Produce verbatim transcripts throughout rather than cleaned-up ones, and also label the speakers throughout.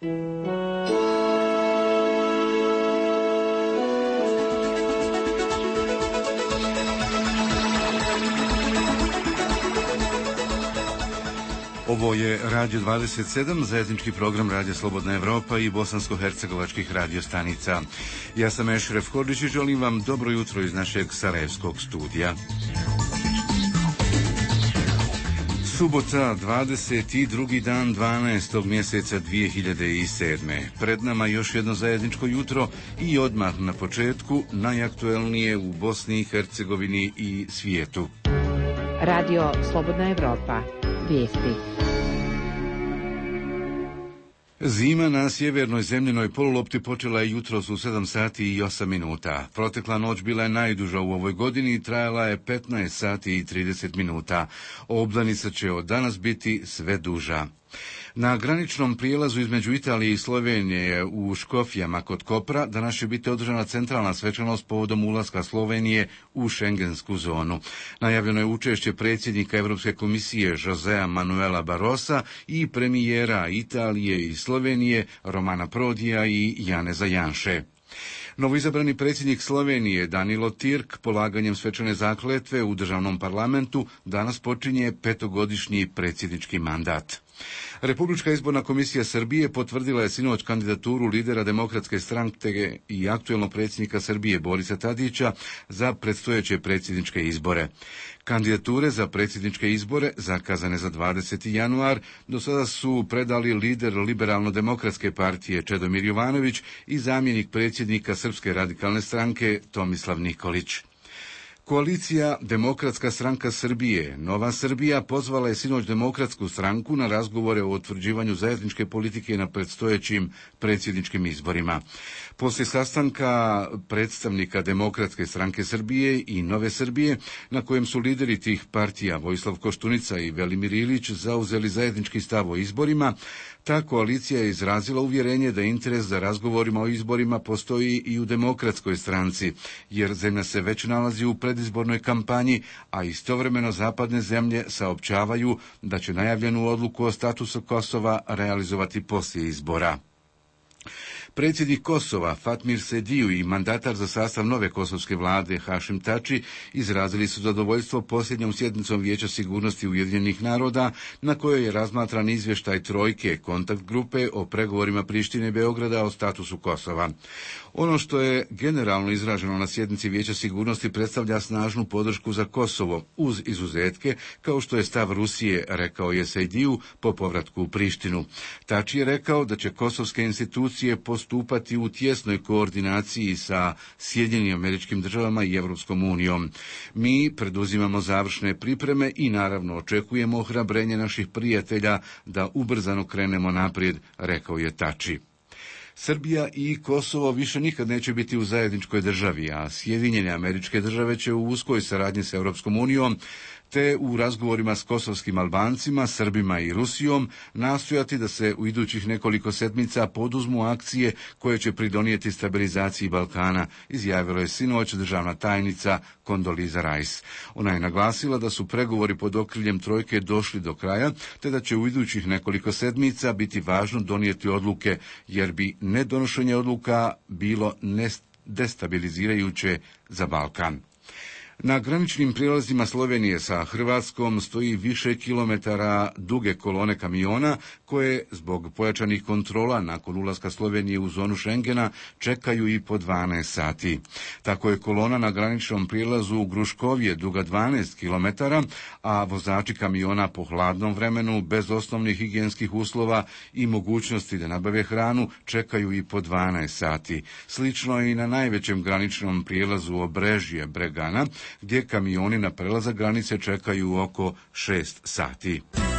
Speaker 1: Ovo je Radio dvadeset sedam, zajednički program Radija Slobodna Evropa i bosansko-hercegovačkih radio stanica. Ja sam Ešref Hodžić i želim vam dobro jutro iz našeg sarajevskog studija. Subota, dvadeset drugi dan dvanaestog mjeseca dvije hiljade sedme. Pred nama još jedno zajedničko jutro i odmah na početku najaktuelnije u Bosni i Hercegovini i svijetu.
Speaker 2: Radio Slobodna Evropa. Vijesti.
Speaker 1: Zima na sjevernoj zemljenoj polulopti počela je jutros u sedam sati i osam minuta. Protekla noć bila je najduža u ovoj godini i trajala je petnaest sati i trideset minuta. Obdanica će od danas biti sve duža. Na graničnom prijelazu između Italije i Slovenije u Škofjama kod Kopra danas će biti održana centralna svečanost povodom ulaska Slovenije u šengensku zonu. Najavljeno je učešće predsjednika Europske komisije Josea Manuela Barrosa i premijera Italije i Slovenije Romana Prodija i Janeza Janše. Novoizabrani predsjednik Slovenije Danilo Tirk polaganjem svečane zakletve u državnom parlamentu danas počinje petogodišnji predsjednički mandat. Republička izborna komisija Srbije potvrdila je sinoć kandidaturu lidera Demokratske stranke i aktuelnog predsjednika Srbije Borisa Tadića za predstojeće predsjedničke izbore. Kandidature za predsjedničke izbore, zakazane za dvadeseti januar, do sada su predali lider Liberalno-demokratske partije Čedomir Jovanović i zamjenik predsjednika Srpske radikalne stranke Tomislav Nikolić. Koalicija Demokratska stranka Srbije, Nova Srbija, pozvala je sinoć Demokratsku stranku na razgovore o utvrđivanju zajedničke politike na predstojećim predsjedničkim izborima. Poslije sastanka predstavnika Demokratske stranke Srbije i Nove Srbije, na kojem su lideri tih partija Vojislav Koštunica i Velimir Ilić zauzeli zajednički stav o izborima, ta koalicija je izrazila uvjerenje da interes za razgovorima o izborima postoji i u Demokratskoj stranci, jer zemlja se već nalazi u predizbornoj kampanji, a istovremeno zapadne zemlje saopćavaju da će najavljenu odluku o statusu Kosova realizovati poslije izbora. Predsjednik Kosova Fatmir Sediju i mandatar za sastav nove kosovske vlade Hašim Tači izrazili su zadovoljstvo posljednjom sjednicom Vijeća sigurnosti Ujedinjenih naroda, na kojoj je razmatran izvještaj trojke kontakt grupe o pregovorima Prištine i Beograda o statusu Kosova. Ono što je generalno izraženo na sjednici Vijeća sigurnosti predstavlja snažnu podršku za Kosovo, uz izuzetke, kao što je stav Rusije, rekao je Sejdiju po povratku u Prištinu. Tači je rekao da će kosovske institucije postupati u tjesnoj koordinaciji sa Sjedinjenim Američkim Državama i Evropskom unijom. Mi preduzimamo završne pripreme i naravno očekujemo ohrabrenje naših prijatelja da ubrzano krenemo naprijed, rekao je Tači. Srbija i Kosovo više nikad neće biti u zajedničkoj državi, a Sjedinjene Američke Države će u uskoj saradnji s Europskom unijom te u razgovorima s kosovskim Albancima, Srbima i Rusijom nastojati da se u idućih nekoliko sedmica poduzmu akcije koje će pridonijeti stabilizaciji Balkana, izjavila je sinoć državna tajnica Kondoliza Rice. Ona je naglasila da su pregovori pod okriljem trojke došli do kraja, te da će u idućih nekoliko sedmica biti važno donijeti odluke, jer bi nedonošenje odluka bilo destabilizirajuće za Balkan. Na graničnim prijelazima Slovenije sa Hrvatskom stoji više kilometara duge kolone kamiona koje zbog pojačanih kontrola nakon ulaska Slovenije u zonu Schengena čekaju i po dvanaest sati. Tako je kolona na graničnom prijelazu u Gruškovje duga dvanaest kilometara, a vozači kamiona po hladnom vremenu bez osnovnih higijenskih uslova i mogućnosti da nabave hranu čekaju i po dvanaest sati. Slično je i na najvećem graničnom prijelazu Obrežje Bregana, gdje kamioni na prelazak granice čekaju oko šest sati.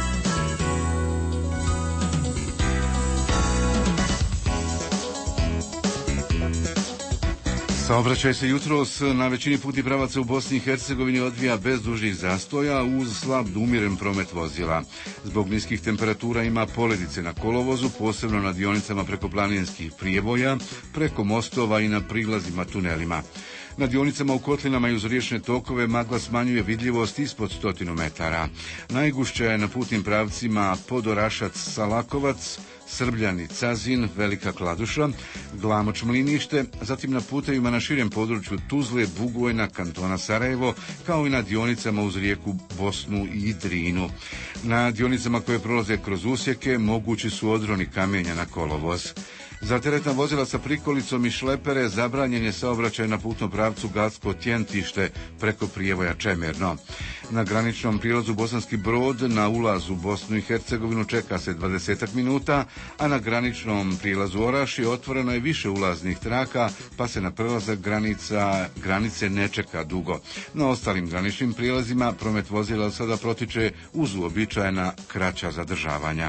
Speaker 1: Saobraćaj se jutros na većini putnih pravaca u Bosni i Hercegovini odvija bez dužih zastoja uz slab do umiren promet vozila. Zbog niskih temperatura ima poledice na kolovozu, posebno na dionicama preko planinskih prijeboja, preko mostova i na prilazima tunelima. Na dionicama u kotlinama i uz riječne tokove magla smanjuje vidljivost ispod stotinu metara. Najgušća je na putnim pravcima Podorašac-Salakovac, Srbljani, Cazin, Velika Kladuša, Glamoč, Mlinište, zatim na putevima na širem području Tuzle, Bugojna, kantona Sarajevo, kao i na dionicama uz rijeku Bosnu i Drinu. Na dionicama koje prolaze kroz usjeke mogući su odroni kamenja na kolovoz. Za teretna vozila sa prikolicom i šlepere zabranjen je saobraćaj na putnom pravcu Gacko-Tjentište preko prijevoja Čemerno. Na graničnom prilazu Bosanski Brod na ulazu u Bosnu i Hercegovinu čeka se dvadesetak minuta, a na graničnom prilazu Orašje otvoreno je više ulaznih traka, pa se na prelazak granica, granice ne čeka dugo. Na ostalim graničnim prilazima promet vozila sada protiče uz uobičajena kraća zadržavanja.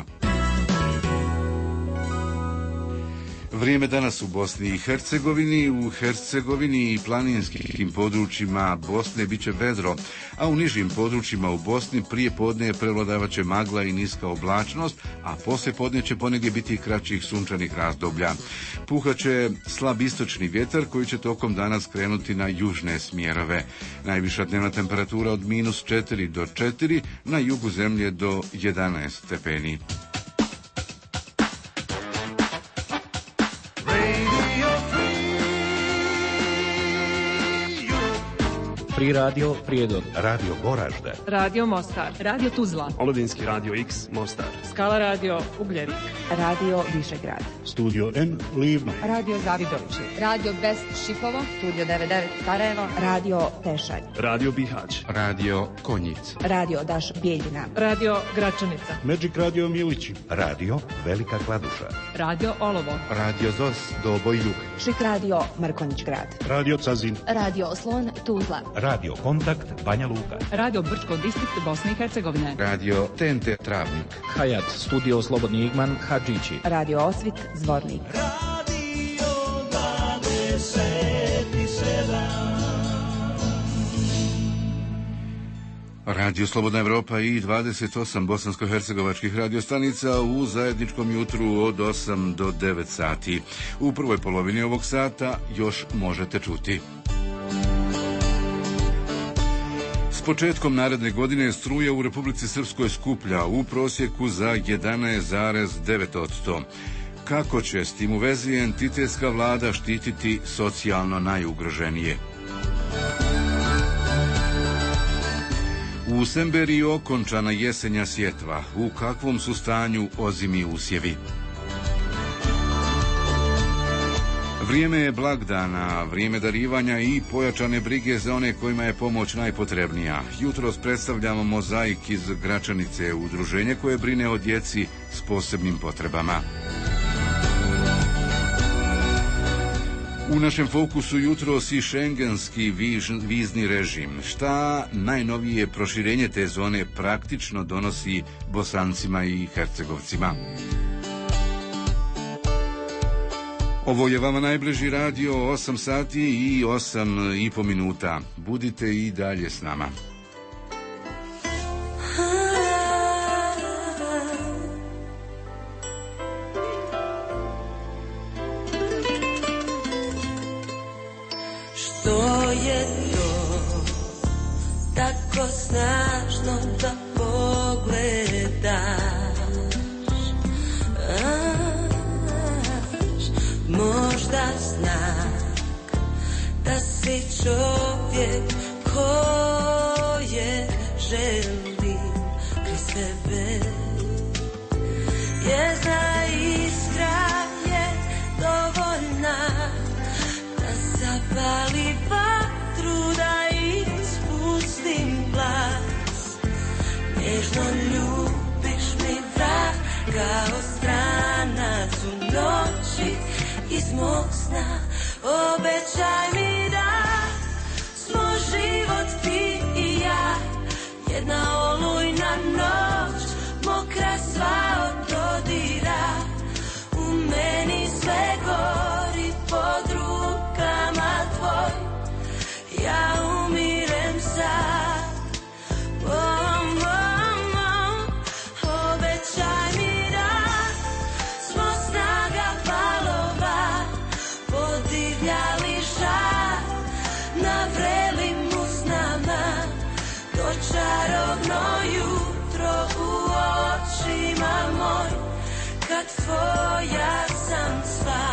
Speaker 1: Vrijeme danas u Bosni i Hercegovini. U Hercegovini i planinskim područjima Bosne bit će vedro, a u nižim područjima u Bosni prije podne prevladavat će magla i niska oblačnost, a poslije podne će ponegdje biti kraćih sunčanih razdoblja. Puhat će slab istočni vjetar koji će tokom dana skrenuti na južne smjerove. Najviša dnevna temperatura od minus četiri do četiri, na jugu zemlje do jedanaest stepeni.
Speaker 3: Free Radio Prijedor,
Speaker 4: Radio Goražde,
Speaker 5: Radio Mostar, Radio Tuzla,
Speaker 6: Oludinski Radio X Mostar,
Speaker 5: Skala Radio Ugljevik,
Speaker 2: Radio Višegrad,
Speaker 7: Studio N Livno,
Speaker 2: Radio Zavidovići,
Speaker 8: Radio Best Šipovo, Studio devedeset devet Sarajevo,
Speaker 2: Radio Tešanj,
Speaker 6: Radio Bihać,
Speaker 9: Radio Konjic,
Speaker 2: Radio Daš Bijeljina,
Speaker 5: Radio Gračanica,
Speaker 7: Magic Radio Milići,
Speaker 4: Radio Velika Kladuša,
Speaker 5: Radio Olovo,
Speaker 9: Radio Zos Doboj Jug,
Speaker 2: Šik Radio Mrkonjić Grad,
Speaker 7: Radio Cazin,
Speaker 8: Radio Slon Tuzla,
Speaker 4: Radio Kontakt Banja Luka,
Speaker 5: Radio Brčko distrikt Bosne i Hercegovine,
Speaker 9: Radio T N T Travnik,
Speaker 3: Hayat Studio Slobodni Igman Hadžići,
Speaker 2: Radio Osvit Zvornik,
Speaker 10: Radio dvadeset sedam,
Speaker 1: Radio Slobodna Evropa i dvadeset osam bosansko-hercegovačkih radiostanica u zajedničkom jutru od osam do devet sati. U prvoj polovini ovog sata još možete čuti. S početkom naredne godine struja u Republici Srpskoj skuplja u prosjeku za jedanaest zarez devet posto. Kako će s tim u vezi entitetska vlada štititi socijalno najugroženije? U Semberiji okončana jesenja sjetva. U kakvom su stanju ozimi usjevi? Vrijeme je blagdana, vrijeme darivanja i pojačane brige za one kojima je pomoć najpotrebnija. Jutros predstavljamo Mozaik iz Gračanice, udruženje koje brine o djeci s posebnim potrebama. U našem fokusu jutros i šengenski vizni režim. Šta najnovije proširenje te zone praktično donosi Bosancima i Hercegovcima? Ovo je vama najbliži radio, osam sati i osam i po minuta. Budite i dalje s nama.
Speaker 10: Što je to tako snažno da pogledaš? Možda znak da si čovjek koje želim kraj sebe. Jedna iskra je dovoljna da zapali vatru, da ispustim glas. Nježno ljubiš mi vrag kao stranac u noći iz mog sna. Obećaj mi da smo život ti i ja, jedna olujna noć, mokra sva od dodira. U meni sve gori pod rukama tvoj, ja umirem sad. Oh, oh, oh. Obećaj mi da smo snaga valova, podivljali žar tvoja sam sva.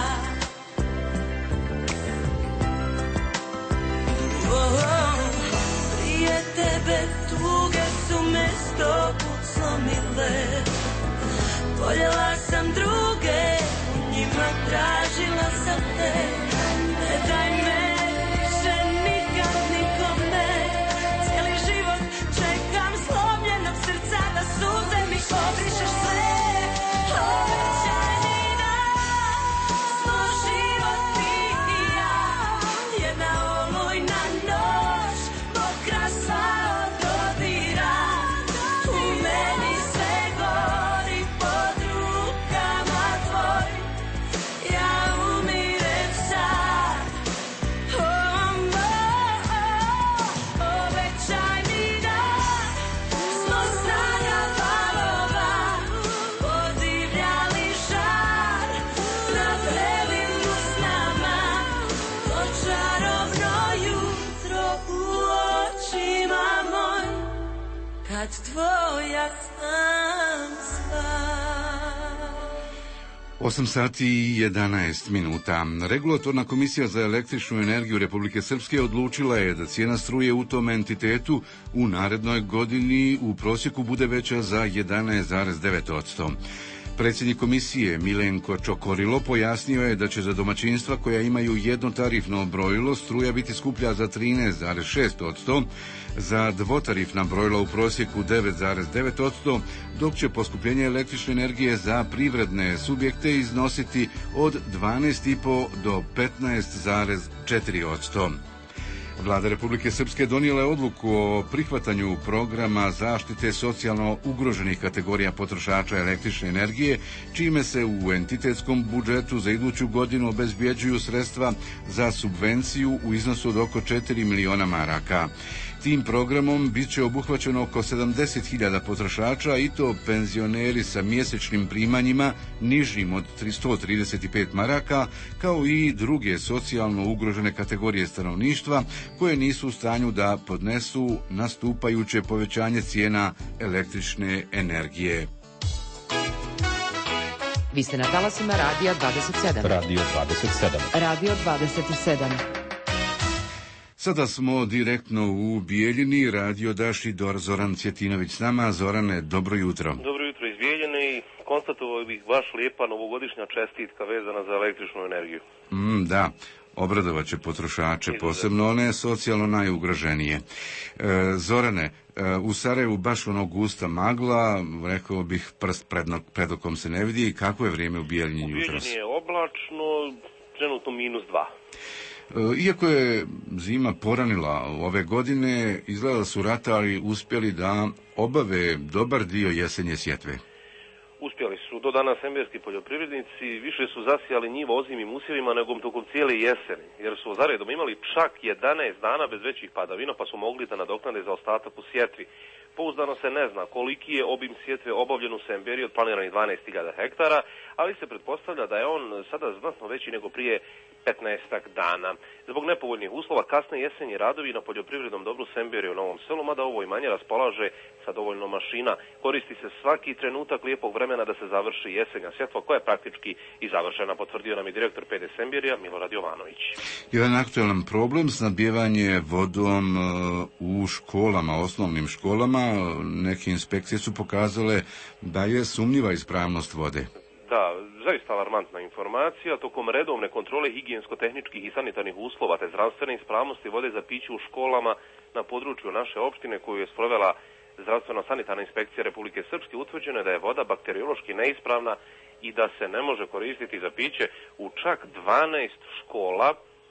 Speaker 10: Oh, oh, prije tebe tuge su me sto put slomile. Voljela sam druge, u njima tražila sam te. Ne daj me više nikad nikome. Cijeli život čekam slomljenog srca da suze mi obrišeš sve. Obećaj mi da smo život ti i ja. Jedna olujna noć, mokra sva od dodira. U meni sve gori pod rukama tvojim. Ja umirem sad. Oh, oh, oh. Obećaj mi da smo snaga valova podivljali žar na prelivu s nama. To čarovno jutro u očima mojim, kad tvoja sam sva.
Speaker 1: osam sati i jedanaest minuta. Regulatorna komisija za električnu energiju Republike Srpske odlučila je da cijena struje u tom entitetu u narednoj godini u prosjeku bude veća za jedanaest zarez devet posto. Predsjednik komisije Milenko Čokorilo pojasnio je da će za domaćinstva koja imaju jedno tarifno brojilo struja biti skuplja za trinaest zarez šest posto, za dvotarifna brojila u prosjeku devet zarez devet posto, dok će poskupljenje električne energije za privredne subjekte iznositi od dvanaest zarez pet do petnaest zarez četiri posto. Vlada Republike Srpske donijela je odluku o prihvatanju programa zaštite socijalno ugroženih kategorija potrošača električne energije, čime se u entitetskom budžetu za iduću godinu obezbjeđuju sredstva za subvenciju u iznosu od oko četiri miliona maraka. Tim programom bit će obuhvaćeno oko sedamdeset hiljada potrošača, i to penzioneri sa mjesečnim primanjima nižim od sto trideset pet maraka, kao i druge socijalno ugrožene kategorije stanovništva koje nisu u stanju da podnesu nastupajuće povećanje cijena električne energije.
Speaker 11: Vi ste na talasima Radija dvadeset sedam.
Speaker 3: Radio dvadeset sedam.
Speaker 2: Radio dvadeset sedam.
Speaker 1: Sada smo direktno u Bijeljini, radio Daši Dor Zoran Cjetinović s nama. Zorane, dobro jutro.
Speaker 12: Dobro jutro iz Bijeljine i konstatovao bih baš lijepa novogodišnja čestitka vezana za električnu energiju.
Speaker 1: Mm, da, obradovat će potrošače, posebno one socijalno najugroženije. E, Zorane, e, u Sarajevu baš onog gusta magla, rekao bih prst pred, pred okom se ne vidi. Kako je vrijeme u Bijeljini jutros?
Speaker 12: U Bijeljini je oblačno, trenutno minus dva.
Speaker 1: Iako je zima poranila ove godine, izgleda da su ratari uspjeli da obave dobar dio jesenje sjetve.
Speaker 12: Uspjeli su do danas semberski poljoprivrednici, više su zasijali njiva ozimim usjevima nego tokom cijele jeseni, jer su zaredom imali čak jedanaest dana bez većih padavina, pa su mogli da nadoknade za ostatak u sjetvi. Pouzdano se ne zna koliki je obim sjetve obavljen u Semberi od planiranih dvanaest hiljada hektara, ali se pretpostavlja da je on sada znatno veći nego prije petnaestak dana. Zbog nepovoljnih uslova kasne jesenji radovi na poljoprivrednom dobru Semberi u Novom Selu, mada ovo imanje raspolaže sa dovoljno mašina. Koristi se svaki trenutak lijepog vremena da se završi jesenja sjetva, koja je praktički i završena, potvrdio nam i direktor P D Semberija Milorad Jovanović.
Speaker 1: Jedan aktualan problem, snabdijevanje vodom u školama, osnovnim školama. Neke inspekcije su pokazale da je sumnjiva ispravnost vode.
Speaker 12: Da, zaista alarmantna informacija. Tokom redovne kontrole higijensko-tehničkih i sanitarnih uslova te zdravstvene ispravnosti vode za piće u školama na području naše opštine koju je sprovela zdravstveno-sanitarna inspekcija Republike Srpske, utvrđeno je da je voda bakteriološki neispravna i da se ne može koristiti za piće u čak dvanaest škola,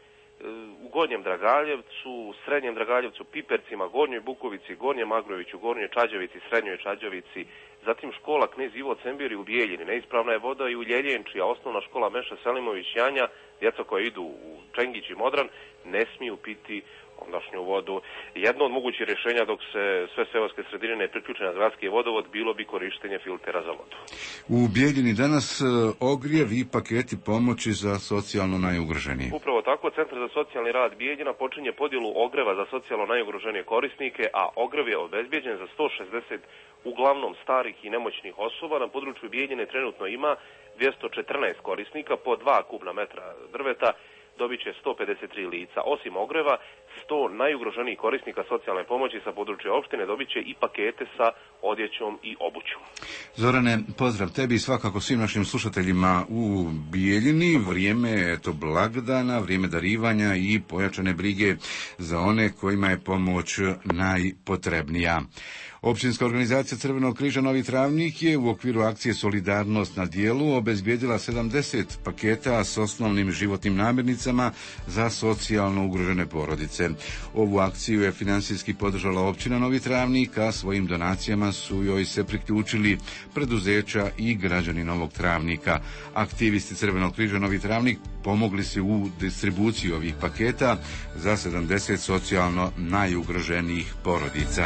Speaker 12: u Gornjem Dragaljevcu, Srednjem Dragaljevcu, Pipercima, Gornjoj Bukovici, Gornjem Agroviću, Gornjoj Čađavici, Srednjoj Čađavici, zatim škola Knez Ivo Cemberi u Bijeljini. Neispravna je voda i u Ljeljenči, a osnovna škola Meša Selimović Janja, djeca koja idu u Čengić i Modran, ne smiju piti ondašnju vodu. Jedno od mogućih rješenja dok se sve seoske sredine ne priključe na gradski vodovod bilo bi korištenje filtera za vodu.
Speaker 1: U Bijeljini danas ogrjev i paketi pomoći za socijalno najugroženije.
Speaker 12: Upravo tako, Centar za socijalni rad Bijeljina počinje podjelu ogreva za socijalno najugroženije korisnike, a ogrev je obezbijeđen za sto šezdeset uglavnom starih i nemoćnih osoba. Na području Bijeljine trenutno ima dvjesto četrnaest korisnika po dva kubna metra drveta dobit će sto pedeset tri lica. Osim ogreva, sto najugroženijih korisnika socijalne pomoći sa područja opštine dobit će i pakete sa odjećom i obućom.
Speaker 1: Zorane, pozdrav tebi i svakako svim našim slušateljima u Bijeljini. Vrijeme je to blagdana, vrijeme darivanja i pojačane brige za one kojima je pomoć najpotrebnija. Općinska organizacija Crvenog križa Novi Travnik je u okviru akcije Solidarnost na dijelu obezbijedila sedamdeset paketa s osnovnim životnim namirnicama za socijalno ugrožene porodice. Ovu akciju je financijski podržala općina Novi Travnik, a svojim donacijama su joj se priključili preduzeća i građani Novog Travnika. Aktivisti Crvenog križa Novi Travnik pomogli su u distribuciji ovih paketa za sedamdeset socijalno najugroženijih porodica.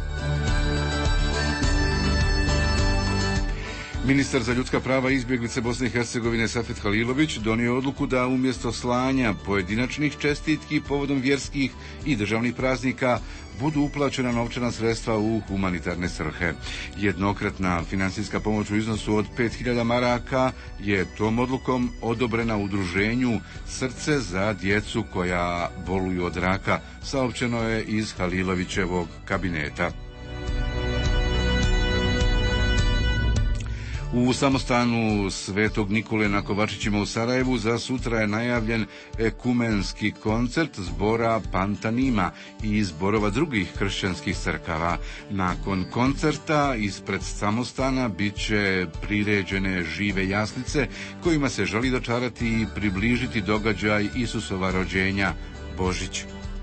Speaker 1: Ministar za ljudska prava i izbjeglice Bosne i Hercegovine Safet Halilović donio je odluku da umjesto slanja pojedinačnih čestitki povodom vjerskih i državnih praznika budu uplaćena novčana sredstva u humanitarne svrhe. Jednokratna financijska pomoć u iznosu od pet hiljada maraka je tom odlukom odobrena udruženju Srce za djecu koja boluju od raka, saopćeno je iz Halilovićevog kabineta. U samostanu Svetog Nikole na Kovačićima u Sarajevu za sutra je najavljen ekumenski koncert zbora Pantanima i zborova drugih kršćanskih crkava. Nakon koncerta ispred samostana bit će priređene žive jaslice kojima se želi dočarati i približiti događaj Isusova rođenja, Božić.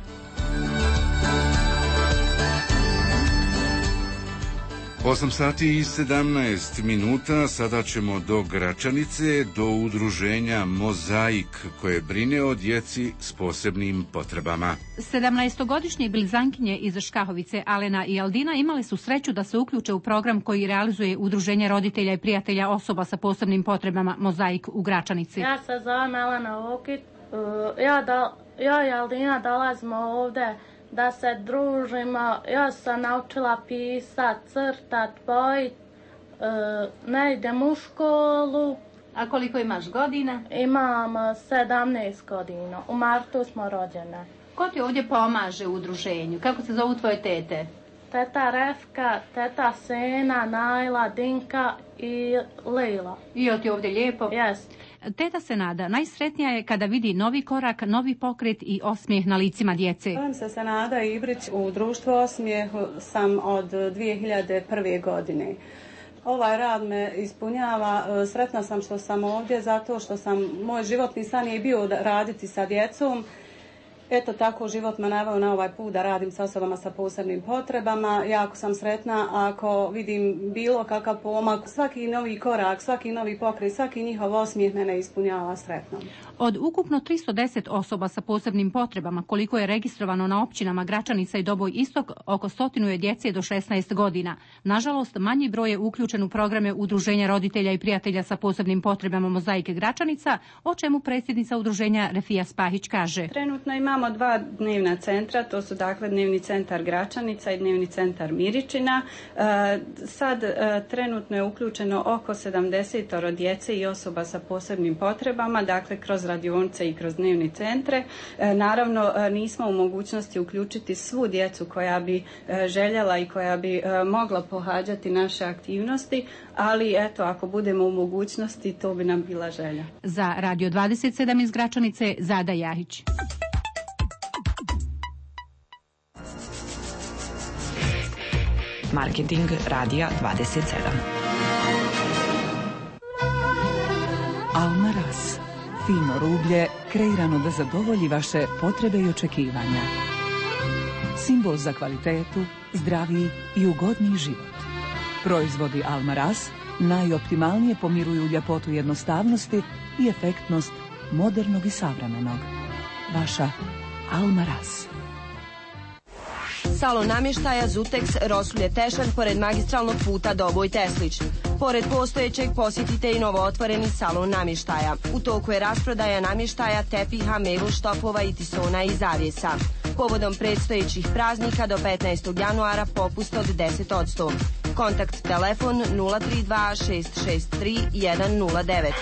Speaker 1: osam sati i sedamnaest minuta, sada ćemo do Gračanice, do udruženja Mozaik koje brine o djeci s posebnim potrebama.
Speaker 13: sedamnaestogodišnje blizankinje iz Škahovice, Alena i Aldina, imale su sreću da se uključe u program koji realizuje udruženje roditelja i prijatelja osoba sa posebnim potrebama Mozaik u Gračanici.
Speaker 14: Ja se zovem Elena Vokit, ja, da, ja i Aldina dolazimo ovdje da se družimo. Ja sam naučila pisat, crtat, bojit, e, ne idem u školu.
Speaker 13: A koliko imaš godina?
Speaker 14: Imam sedamnaest godina, u martu smo rođene.
Speaker 13: Ko ti ovdje pomaže u udruženju? Kako se zovu tvoje tete?
Speaker 14: Teta Refka, teta Sena, Najla, Dinka i Lila.
Speaker 13: I jel ti ovdje lijepo?
Speaker 14: Jest.
Speaker 13: Teta se nada, najsretnija je kada vidi novi korak, novi pokret i osmijeh na licima djece.
Speaker 15: Zovem se Senada Ibrić, u društvu Osmijeh sam od dvije hiljade prve. godine. Ovaj rad me ispunjava, sretna sam što sam ovdje zato što sam, moj životni san je bio raditi sa djecom. Eto tako život me naveo na ovaj put da radim sa osobama sa posebnim potrebama. Jako sam sretna ako vidim bilo kakav pomak, svaki novi korak, svaki novi pokret, svaki njihov osmijeh mene ispunjava sretnom.
Speaker 13: Od ukupno tristo deset osoba sa posebnim potrebama, koliko je registrovano na općinama Gračanica i Doboj Istok, oko stotinu je djece do šesnaest godina. Nažalost, manji broj je uključen u programe udruženja roditelja i prijatelja sa posebnim potrebama Mozaike Gračanica, o čemu predsjednica udruženja Refija Spahić kaže.
Speaker 15: Trenutno imamo dva dnevna centra, to su dakle dnevni centar Gračanica i dnevni centar Miričina. E, sad e, trenutno je uključeno oko sedamdeset djece i osoba sa posebnim potrebama, dakle kroz radionice i kroz dnevni centre. E, naravno e, nismo u mogućnosti uključiti svu djecu koja bi e, željela i koja bi e, mogla pohađati naše aktivnosti, ali eto, ako budemo u mogućnosti, to bi nam bila želja.
Speaker 13: Za Radio dvadeset sedam iz Gračanice, Zada Jahić.
Speaker 11: Marketing Radija dvadeset sedam.
Speaker 16: Almaraz. Fino rublje kreirano da zadovolji vaše potrebe i očekivanja. Simbol za kvalitetu, zdraviji i ugodniji život. Proizvodi Almaraz najoptimalnije pomiruju ljepotu jednostavnosti i efektnost modernog i savremenog. Vaša Almaraz.
Speaker 17: Salon namještaja Zutex Rosulje Tešanj pored magistralnog puta Doboj Teslić. Pored postojećeg posjetite i novo otvoreni salon namještaja. U toku je rasprodaja namještaja, tepiha, megl štopova i tisona i zavjesa. Povodom predstojećih praznika do petnaestog januara popust od deset posto. Kontakt telefon nula tri dva šest šest tri jedan nula devet.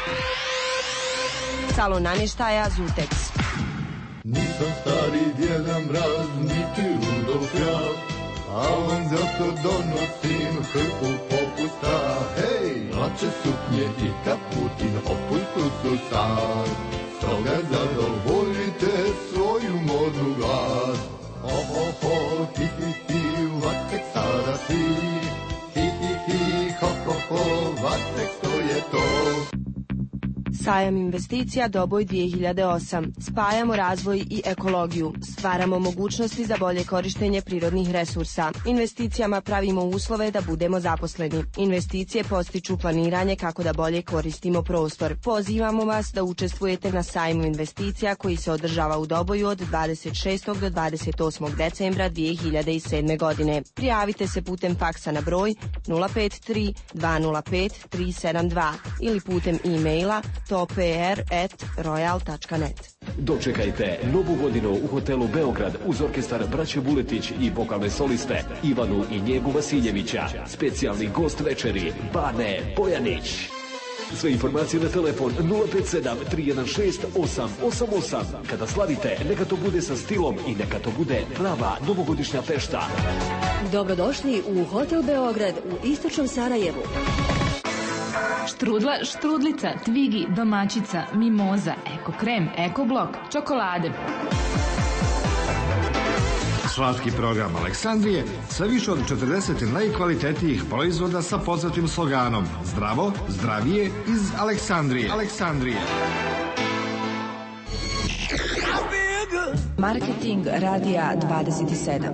Speaker 17: Salon namještaja Zutex.
Speaker 18: Nisam stari djeda mraz, niti Rudolf ja, a on zato donosim hrpu popusta. Hej, hlače, suknje i kaputi na popustu su sad. Stoga zadovoljite svoju modnu glad. Oh, oh, oh, hi, hi, hi, Vatek sada si. Hi, hi, hi, ho, ho, ho, Vatek, to je to.
Speaker 17: Sajam investicija Doboj dvije hiljade osam. Spajamo razvoj i ekologiju. Stvaramo mogućnosti za bolje korištenje prirodnih resursa. Investicijama pravimo uslove da budemo zaposleni. Investicije postiču planiranje kako da bolje koristimo prostor. Pozivamo vas da učestvujete na sajmu investicija koji se održava u Doboju od dvadeset šestog do dvadeset osmog decembra dvije hiljade sedme. godine. Prijavite se putem faksa na broj nula pet tri dva nula pet tri sedam dva ili putem e-maila topr at royal tačka net.
Speaker 19: Dočekajte novu godinu u hotelu Beograd uz orkestar Braće Buletić i vokalne soliste Ivanu i Njegu Vasiljevića. Specijalni gost večeri Bane Bojanić. Sve informacije na telefon nula pet sedam tri jedan šest osam osam osam. Kada slavite, neka to bude sa stilom i neka to bude prava novogodišnja fešta.
Speaker 20: Dobrodošli u Hotel Beograd u istočnom Sarajevu.
Speaker 5: Štrudla, štrudlica, tvigi, domaćica, mimoza, eko krem, eko blok, čokolade.
Speaker 21: Slatki program Aleksandrije sa više od četrdeset najkvalitetnijih proizvoda sa poznatim sloganom Zdravo, zdravije iz Aleksandrije. Aleksandrije.
Speaker 16: Marketing radija dvadeset sedam.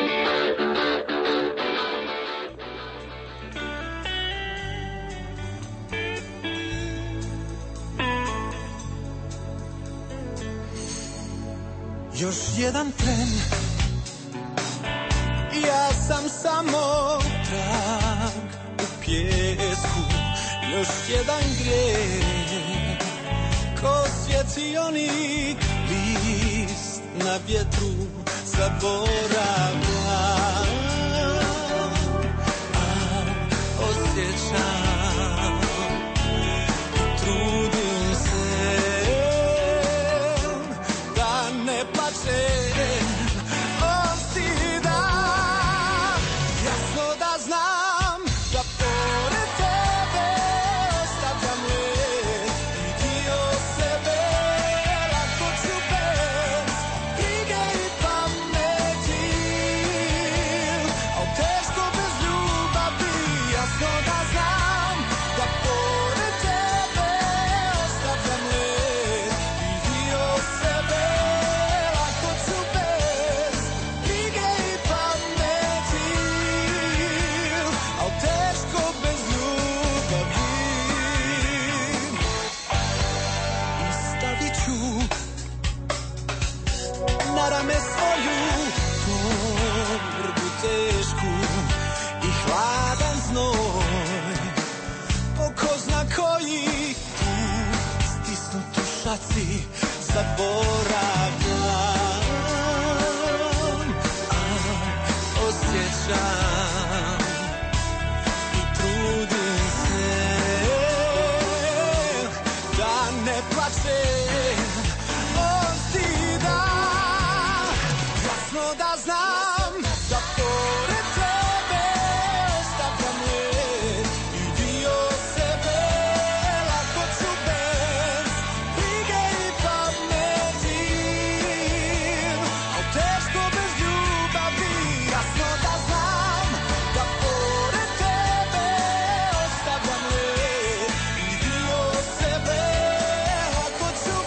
Speaker 22: Još jedan tren, ja sam samo trag u pjesku. Još jedan grijeh, ko svjecionik, list na vjetru zaboravljam. A osjećam, trudim se da ne plačem od stida. Jasno da znam da pored tebe ostavljam led i dio sebe, lako ću bez brige i pameti, al teško bez ljubavi. Jasno da znam da pored tebe ostavljam led i dio sebe, lako ću bez brige i pameti, al teško bez ljubavi. I stavit ću na rame svoju torbu tešku i hladan znoj, po ko zna koji put stisnut u šaci zaboravljam. A osjećam i trudim se da ne plačem od stida. Jasno da znam da pored tebe ostavljam led i dio sebe, lako ću bez brige i pameti, al teško bez ljubavi. Jasno da znam da pored tebe ostavljam led i dio sebe, lako ću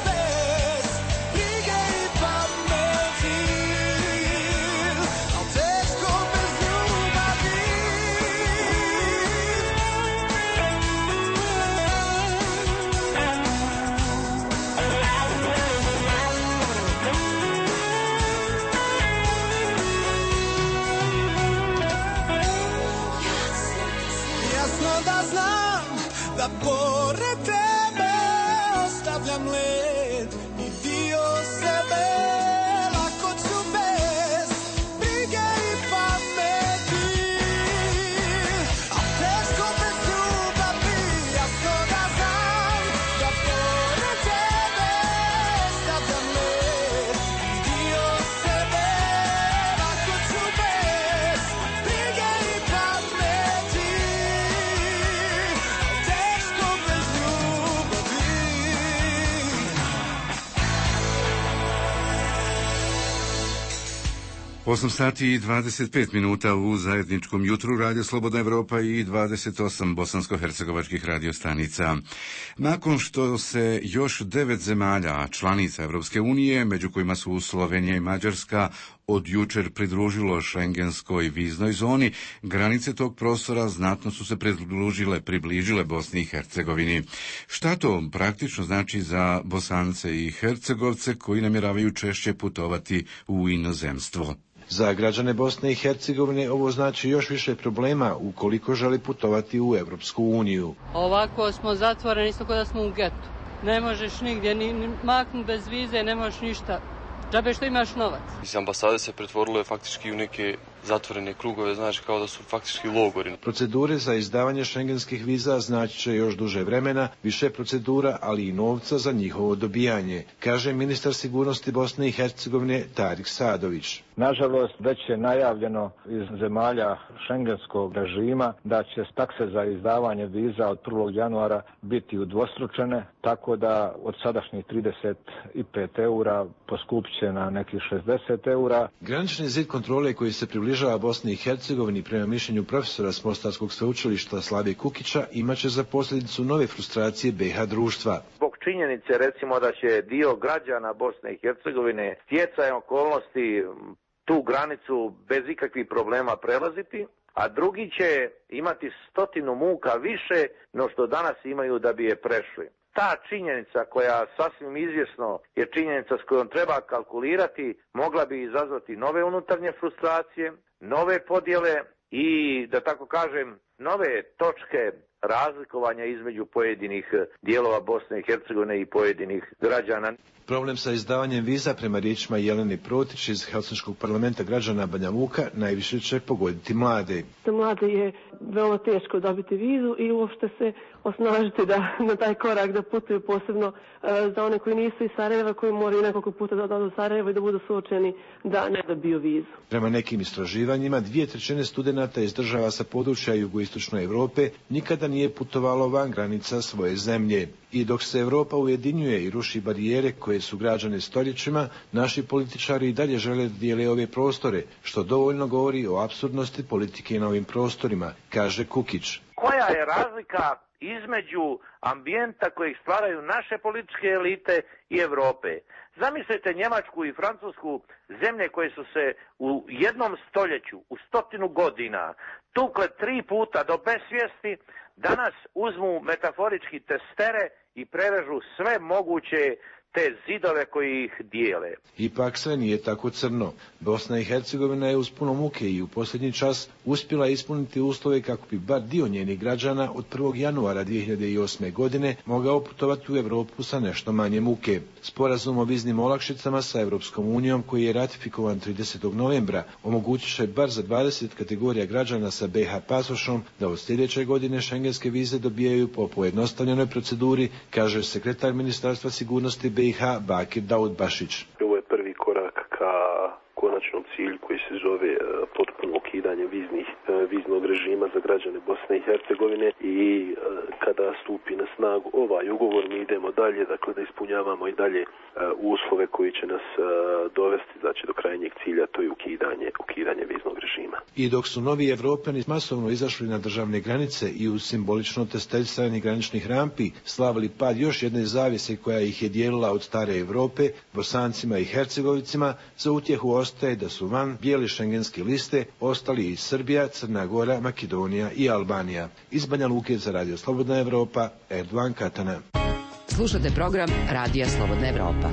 Speaker 1: osam sati i dvadeset pet minuta u zajedničkom jutru Radio Slobodna Evropa i dvadeset osam bosansko-hercegovačkih radiostanica. Nakon što se još devet zemalja članica Evropske unije, među kojima su Slovenija i Mađarska, od jučer pridružilo šengenskoj viznoj zoni, granice tog prostora znatno su se približile, približile Bosni i Hercegovini. Šta to praktično znači za Bosance i Hercegovce koji namjeravaju češće putovati u inozemstvo?
Speaker 6: Za građane Bosne i Hercegovine ovo znači još više problema ukoliko žele putovati u Evropsku uniju.
Speaker 7: Ovako smo zatvoreni, isto kao da smo u getu. Ne možeš nigdje ni, ni maknuti bez vize, ne možeš ništa. Džabe što imaš novac.
Speaker 23: Iz ambasade se pretvorile faktički u neke zatvorene krugove, znači kao da su faktički logori.
Speaker 6: Procedure za izdavanje šengenskih viza znači će još duže vremena, više procedura, ali i novca za njihovo dobijanje, kaže ministar sigurnosti Bosne i Hercegovine Tarik Sadović.
Speaker 24: Nažalost, već je najavljeno iz zemalja šengenskog režima da će takse za izdavanje viza od prvog januara biti udvostručene, tako da od sadašnjih trideset pet eura poskupit će na nekih šezdeset eura.
Speaker 6: Granični zid kontrole koji se približava Bosni i Hercegovini prema mišljenju profesora s Mostarskog sveučilišta Slave Kukića imaće za posljedicu nove frustracije be ha društva.
Speaker 25: Zbog činjenice recimo da će dio građana Bosne i Hercegovine stjecajem okolnosti tu granicu bez ikakvih problema prelaziti, a drugi će imati stotinu muka više no što danas imaju da bi je prešli. Ta činjenica koja sasvim izvjesno je činjenica s kojom treba kalkulirati, mogla bi izazvati nove unutarnje frustracije, nove podjele i, da tako kažem, nove točke razlikovanja između pojedinih dijelova Bosne i Hercegovine i pojedinih građana.
Speaker 6: Problem sa izdavanjem viza prema riječima Jelene Protić iz Helsinškog parlamenta građana Banja Luka najviše će pogoditi mlade.
Speaker 26: Za mlade je veoma teško dobiti vizu i uopšte se osnažiti da na taj korak da putuju, posebno uh, za one koji nisu iz Sarajeva, koji moraju nekoliko puta da odu u Sarajevo i da budu suočeni da ne dobiju vizu.
Speaker 6: Prema nekim istraživanjima, dvije trećine studenata iz država sa područja jugoistočne Europe nikada nije putovalo van granica svoje zemlje. I dok se Europa ujedinjuje i ruši barijere koje su građane stoljećima, naši političari i dalje žele da dijele ove prostore, što dovoljno govori o apsurdnosti politike na ovim prostorima, kaže Kukić.
Speaker 25: Koja je razlika između ambijenta kojeg stvaraju naše političke elite i Europe? Zamislite Njemačku i Francusku, zemlje koje su se u jednom stoljeću, u stotinu godina, tukle tri puta do besvijesti, danas uzmu metaforički testere i prerežu sve moguće te zidove koji ih dijele.
Speaker 6: Ipak sve nije tako crno. Bosna i Hercegovina je uz puno muke i u posljednji čas uspjela ispuniti uslove kako bi bar dio njenih građana od prvog januara dvije hiljade osme. godine mogao putovati u Europu sa nešto manje muke. Sporazum o viznim olakšicama sa Europskom unijom, koji je ratifikovan tridesetog novembra, omogućit će bar za dvadeset kategorija građana sa be ha pasošom da od sljedeće godine šengenske vize dobijaju po pojednostavljenoj proceduri, kaže sekretar Ministarstva sigurnosti be ha Bakir Daudbašić.
Speaker 27: Ovo je prvi korak ka konačnom cilju koji se zove potpuno ukidanje viznih, viznog režima za građane Bosne i Hercegovine i kada stupi na snagu ovaj ugovor mi idemo dalje, dakle da ispunjavamo i dalje uslove koji će nas dovesti znači do krajnjeg cilja, to je ukidanje, ukidanje viznog režima.
Speaker 6: I dok su novi Evropljani masovno izašli na državne granice i uz simbolično testeljsanje graničnih rampi slavili pad još jedne zavjese koja ih je dijelila od stare Europe, Bosancima i Hercegovicima, za utjehu ostaje da su van bijele šengenske liste ostali i Srbija, Crna Gora, Makedonija i Albanija. Iz Banja Luke za Radio Slobodna Evropa, Erdovan Katana.
Speaker 2: Slušate program Radija Slobodna Evropa.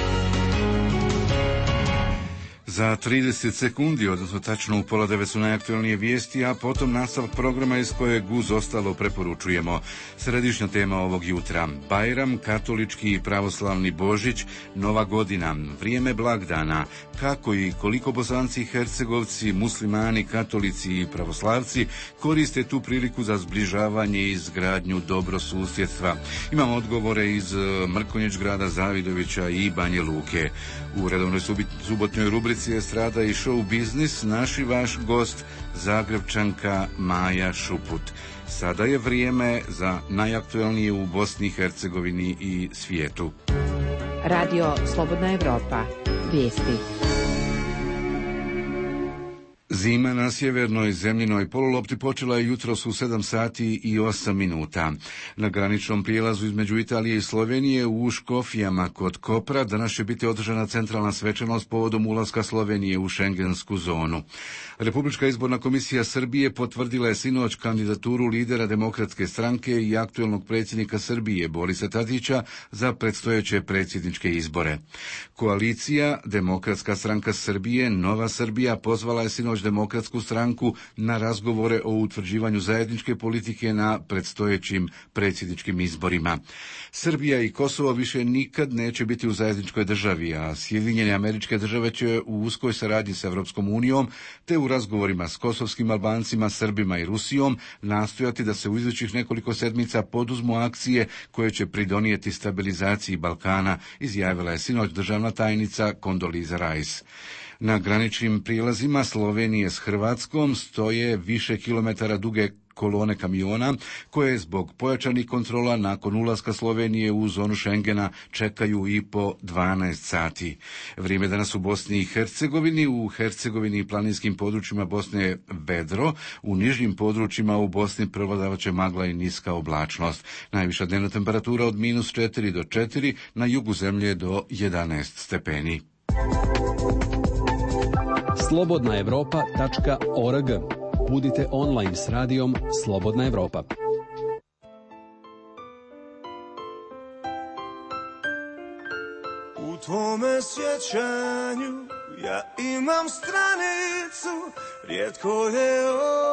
Speaker 1: Za trideset sekundi, odnosno tačno u pola devet su najaktualnije vijesti, a potom nastavak programa iz kojeg uz ostalo preporučujemo. Središnja tema ovog jutra: Bajram, katolički i pravoslavni Božić, Nova godina, vrijeme blagdana, kako i koliko Bosanci i Hercegovci, muslimani, katolici i pravoslavci koriste tu priliku za zbližavanje i izgradnju dobrosusjedstva. Imamo odgovore iz Mrkonjić grada, Zavidovića i Banje Luke. U redovnoj subotnjoj rubrici Estrada i show biznis naš i vaš gost, Zagrebčanka Maja Šuput. Sada je vrijeme za najaktualnije u Bosni i Hercegovini i svijetu.
Speaker 2: Radio Slobodna Evropa. Vijesti.
Speaker 1: Zima na sjevernoj zemljinoj polulopti počela je jutros u sedam sati i osam minuta. Na graničnom prijelazu između Italije i Slovenije u Škofijama kod Kopra danas će biti održana centralna svečanost povodom ulaska Slovenije u šengensku zonu. Republička izborna komisija Srbije potvrdila je sinoć kandidaturu lidera Demokratske stranke i aktuelnog predsjednika Srbije Borisa Tadića za predstojeće predsjedničke izbore. Koalicija Demokratska stranka Srbije Nova Srbija pozvala je sinoć Demokratsku stranku na razgovore o utvrđivanju zajedničke politike na predstojećim predsjedničkim izborima. Srbija i Kosovo više nikad neće biti u zajedničkoj državi, a Sjedinjene Američke Države će u uskoj saradnji s Evropskom unijom te u razgovorima s kosovskim Albancima, Srbima i Rusijom nastojati da se u idućih nekoliko sedmica poduzmu akcije koje će pridonijeti stabilizaciji Balkana, izjavila je sinoć državna tajnica Kondoliza Rice. Na graničnim prijelazima Slovenije s Hrvatskom stoje više kilometara duge kolone kamiona koje zbog pojačanih kontrola nakon ulaska Slovenije u zonu Schengena čekaju i po dvanaest sati. Vrijeme danas u Bosni i Hercegovini, u Hercegovini i planinskim područjima Bosne je vedro, u nižim područjima u Bosni prevladavaće magla i niska oblačnost. Najviša dnevna temperatura od minus četiri do četiri, na jugu zemlje do jedanaest stepeni.
Speaker 3: slobodna evropa tačka org. Budite online s radijom Slobodna Evropa.
Speaker 22: U tvome sjećanju ja imam stranicu, rijetko je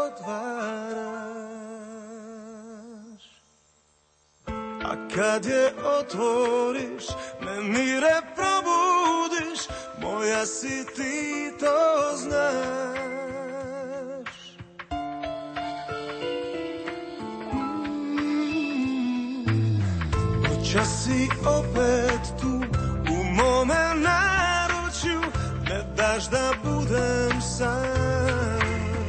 Speaker 22: otvaraš. A kad je otvoriš, me mire probudiš, moja si ti, to znaš. Noćas si opet tu, u mome naručju, ne daš da budem sam.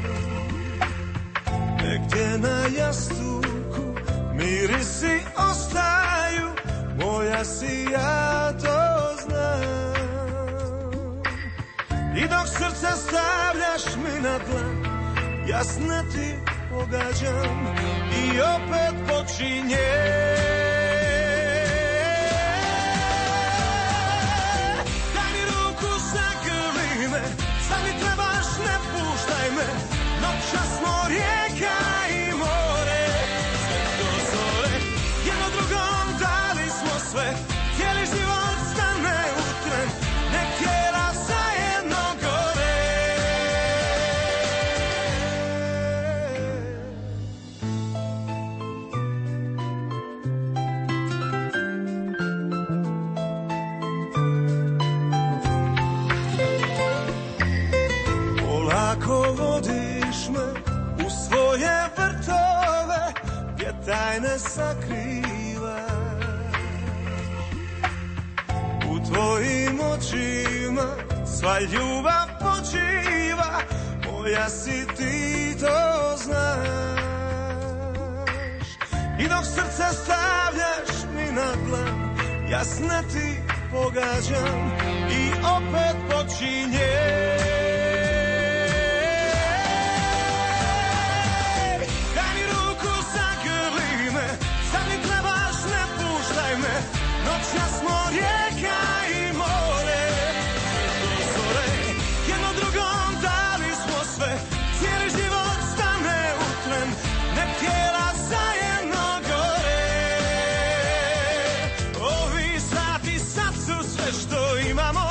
Speaker 22: Negdje na jastuku mirisi ostaju, moja si, ja to znam. I dok srce stavljaš mi na dlan, jasne ti pogađam i opet počinje. Daj mi ruku, zagrli me, sad mi trebaš, ne puštaj me, noćas smo rijeka i more, sve do zore, jedno drugom dali smo sve, cijeli život stane u tren, neke zajedno gore. Polako vodiš me u svoje vrtove, gdje tajne sakrivaš. U tvojim očima sva ljubav počiva, moja si ti, to znaš. I dok srce stavljaš mi na dlan, jasne ti pogađam i opet počinje. Daj mi ruku, zagrli me, sad mi trebaš, ne puštaj me, noćas smo rijeka i more, sve do zore, jedno drugom dali smo sve, cijeli život stane u tren, nek tijela zajedno gore. Ovi sati sad su sve što imamo,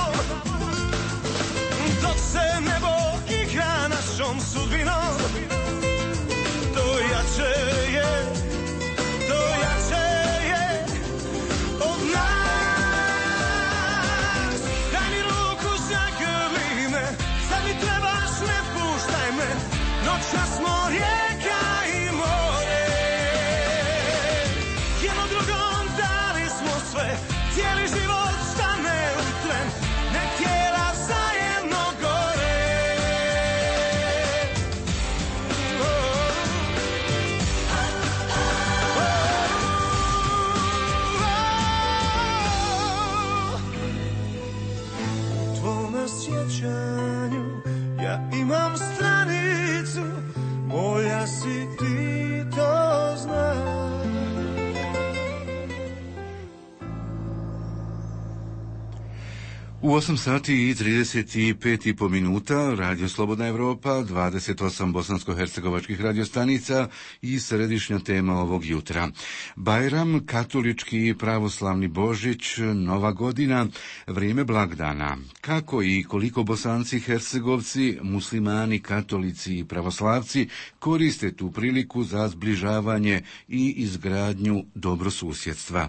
Speaker 22: dok se nebo igra našom sudbinom, to jače je, to jače je od nas. Daj mi ruku, zagrli me, sad mi trebaš, ne puštaj me, noćas smo rijeka i more, jedno drugom dali smo sve, cijeli život stane u tlen, nek tijela zajedno gore. U tvome sjećanju ja imam strah
Speaker 1: U osam sati i trideset pet i po minuta Radio Slobodna Evropa, dvadeset osam bosansko-hercegovačkih radiostanica i središnja tema ovog jutra. Bajram, katolički i pravoslavni Božić, Nova godina, vrijeme blagdana. Kako i koliko Bosanci, Hercegovci, muslimani, katolici i pravoslavci koriste tu priliku za zbližavanje i izgradnju dobrosusjedstva.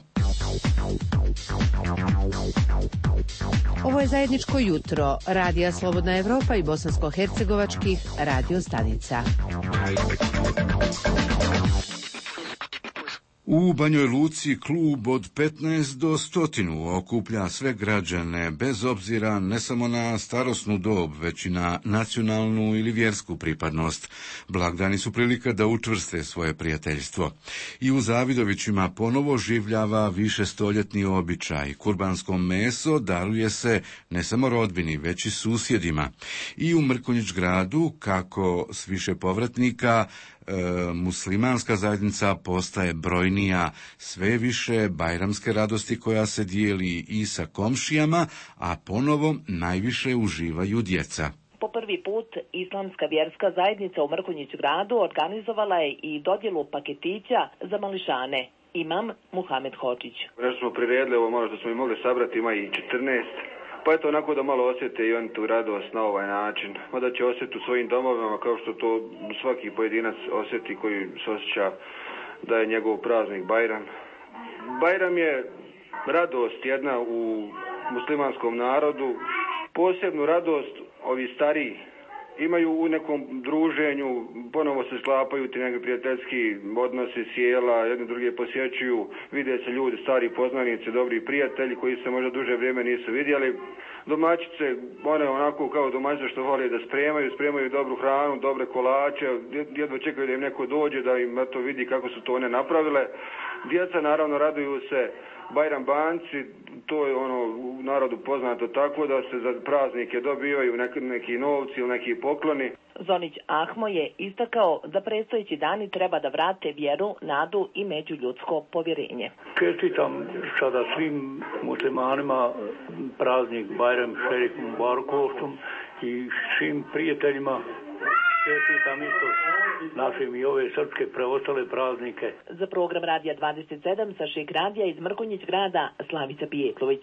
Speaker 2: Ovo je zajedničko jutro Radija Slobodna Evropa i bosansko-hercegovačkih radiostanica.
Speaker 1: U Banjoj Luci klub od petnaest do stotinu okuplja sve građane, bez obzira ne samo na starosnu dob, već i na nacionalnu ili vjersku pripadnost. Blagdani su prilika da učvrste svoje prijateljstvo. I u Zavidovićima ponovo življava višestoljetni običaj. Kurbansko meso daruje se ne samo rodbini, već i susjedima. I u Mrkonjić gradu, kako s više povratnika, E, muslimanska zajednica postaje brojnija, sve više bajramske radosti koja se dijeli i sa komšijama, a ponovo najviše uživaju djeca.
Speaker 4: Po prvi put islamska vjerska zajednica u Mrkonjić gradu organizovala je i dodjelu paketića za mališane. Imam Muhamed Hođić.
Speaker 8: Nešto smo priredili, ovo malo što smo i mogli sabrati, ima i četrnaest. Pa eto, onako da malo osjete i oni tu radost na ovaj način. Mada će osjetiti u svojim domovima, kao što to svaki pojedinac osjeti koji se osjeća da je njegov praznik Bajram. Bajram je radost jedna u muslimanskom narodu. Posebnu radost ovi stariji imaju u nekom druženju, ponovo se sklapaju ti neki prijateljski odnosi, sjela, jedni drugi posjećuju, vide se ljudi, stari poznanici, dobri prijatelji koji se možda duže vrijeme nisu vidjeli. Domaćice, one onako kao domaćice što vole da spremaju, spremaju dobru hranu, dobre kolače, jedva čekaju da im neko dođe da im to vidi kako su to one napravile. Djeca naravno raduju se Bajram banci, to je ono u narodu poznato tako da se za praznike dobivaju neki, neki novci ili neki pokloni.
Speaker 4: Zonić Ahmo je istakao da predstojeći dani treba da vrate vjeru, nadu i međuljudsko povjerenje.
Speaker 9: Čestitam sada svim muslimanima praznik Bajram Šerif Mubarokovštom i svim prijateljima. Čestitam isto našim i ove srpske preostale praznike.
Speaker 4: Za program Radija dvadeset sedam sa Šek Radija iz Mrkonjić grada Slavica Pijetlović.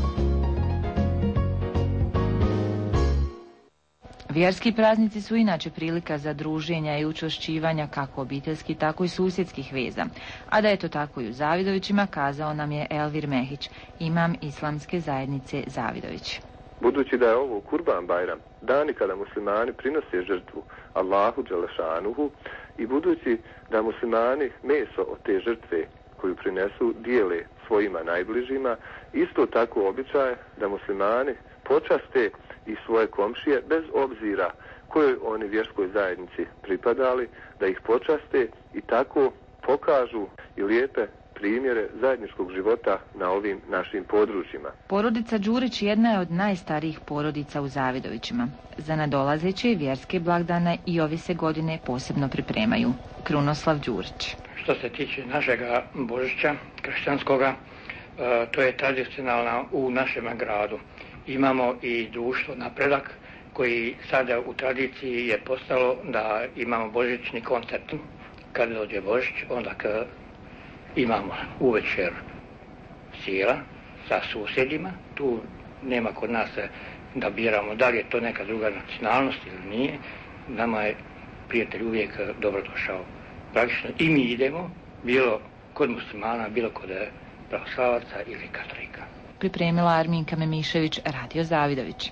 Speaker 10: Vjerski praznici su inače prilika za druženja i učvršćivanja kako obiteljskih, tako i susjedskih veza. A da je to tako i u Zavidovićima, kazao nam je Elvir Mehić, imam islamske zajednice Zavidović.
Speaker 12: Budući da je ovo Kurban Bajram, dani kada muslimani prinose žrtvu Allahu Đelešanuhu, i budući da muslimani meso od te žrtve koju prinesu dijele svojima najbližima, isto tako običaj da muslimani počaste i svoje komšije bez obzira kojoj oni vjerskoj zajednici pripadali, da ih počaste i tako pokažu i lijepe primjere zajedničkog života na ovim našim područjima.
Speaker 10: Porodica Đurić jedna je od najstarijih porodica u Zavidovićima. Za nadolazeće vjerske blagdane i ove se godine posebno pripremaju. Krunoslav Đurić.
Speaker 14: Što se tiče našega Božića kršćanskoga, to je tradicionalno u našem gradu. Imamo i društvo Napredak koji sada u tradiciji je postalo da imamo božićni koncert. Kad dođe Božić, onda kad imamo uvečer sjela sa susjedima, tu nema kod nas da biramo da li je to neka druga nacionalnost ili nije, nama je prijatelj uvijek dobrodošao. Praktično i mi idemo, bilo kod muslimana, bilo kod pravoslavaca ili katolika.
Speaker 10: Pripremila Arminka Memišević, Radio Zavidović.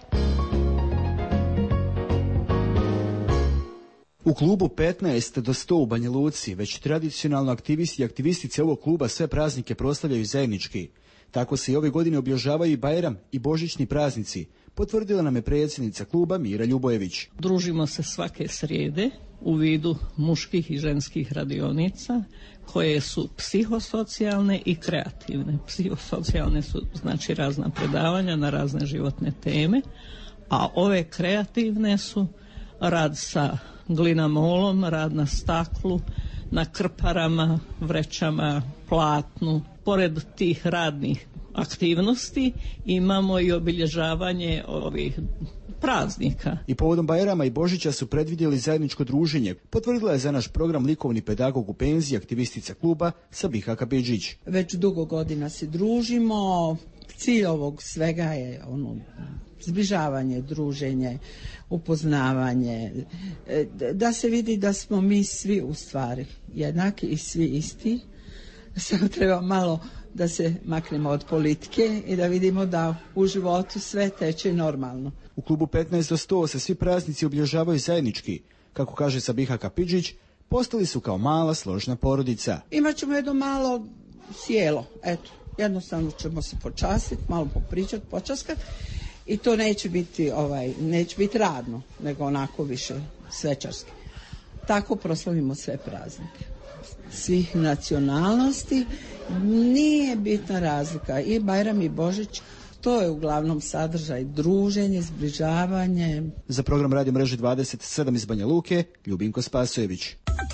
Speaker 15: U klubu petnaest do sto u Banja Luci već tradicionalno aktivisti i aktivistice ovog kluba sve praznike proslavljaju zajednički. Tako se i ove godine obilježavaju i Bajram i božićni praznici, potvrdila nam je predsjednica kluba Mira Ljubojević.
Speaker 28: Družimo se svake srijede u vidu muških i ženskih radionica koje su psihosocijalne i kreativne. Psihosocijalne su znači razna predavanja na razne životne teme, a ove kreativne su rad sa glinamolom, rad na staklu, na krparama, vrećama, platnu. Pored tih radnih aktivnosti, imamo i obilježavanje ovih praznika.
Speaker 15: I povodom Bajrama i Božića su predvidjeli zajedničko druženje, potvrdila je za naš program likovni pedagog u penziji, aktivistica kluba Sabiha Kapidžić.
Speaker 5: Već dugo godina se družimo, cilj ovog svega je ono zbližavanje, druženje, upoznavanje, da se vidi da smo mi svi u stvari jednaki i svi isti, samo treba malo da se maknemo od politike i da vidimo da u životu sve teče normalno.
Speaker 15: U klubu petnaest do sto se svi praznici obilježavaju zajednički. Kako kaže Sabiha Kapidžić, postali su kao mala složna porodica.
Speaker 5: Imaćemo jedno malo sjelo, eto, jednostavno ćemo se počastiti, malo popričati, počaskati i to neće biti, ovaj, neće biti radno, nego onako više svečarski. Tako proslavimo sve praznike. Svih nacionalnosti, nije bitna razlika, i Bajram i Božić, to je uglavnom sadržaj druženje, zbližavanje.
Speaker 15: Za program Radio mreže dvadeset sedam iz Banja Luke, Ljubinko Spasojević.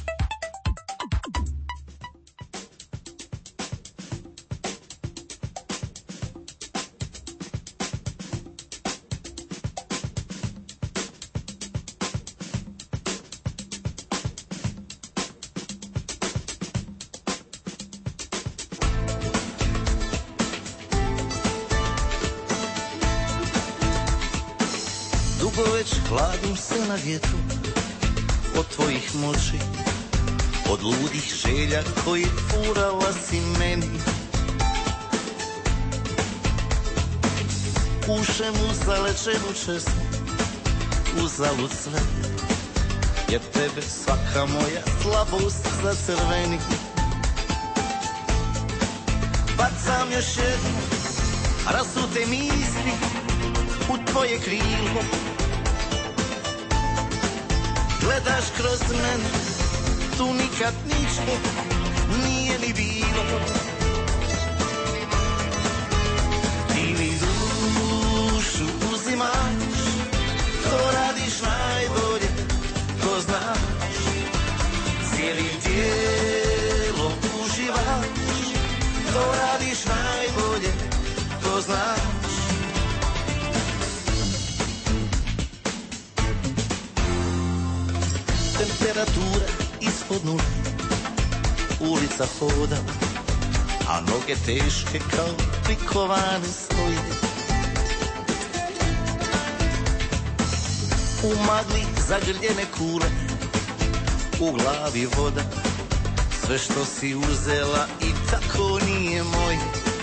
Speaker 11: Hladim se na vjetru od tvojih moći, od ludih želja koji furala si meni. Pušem u zalečenu česmu, uzalud sve, jer tebe svaka moja slabost zacrveni. Bacam još jednu rasute misli u tvoje krilo. Gledaš kroz mene, tu nikad ničeg nije ni bilo. Ti mi dušu uzimaš, to radiš najbolje, to znaš. Cijelim tijelom uživaš, to radiš najbolje, to znaš. Temperatura ispod nule, ulica hoda, a noge teške kao prikovane stoje. U magli zagrljene kule, u glavi voda, sve što si uzela i tako nije moje.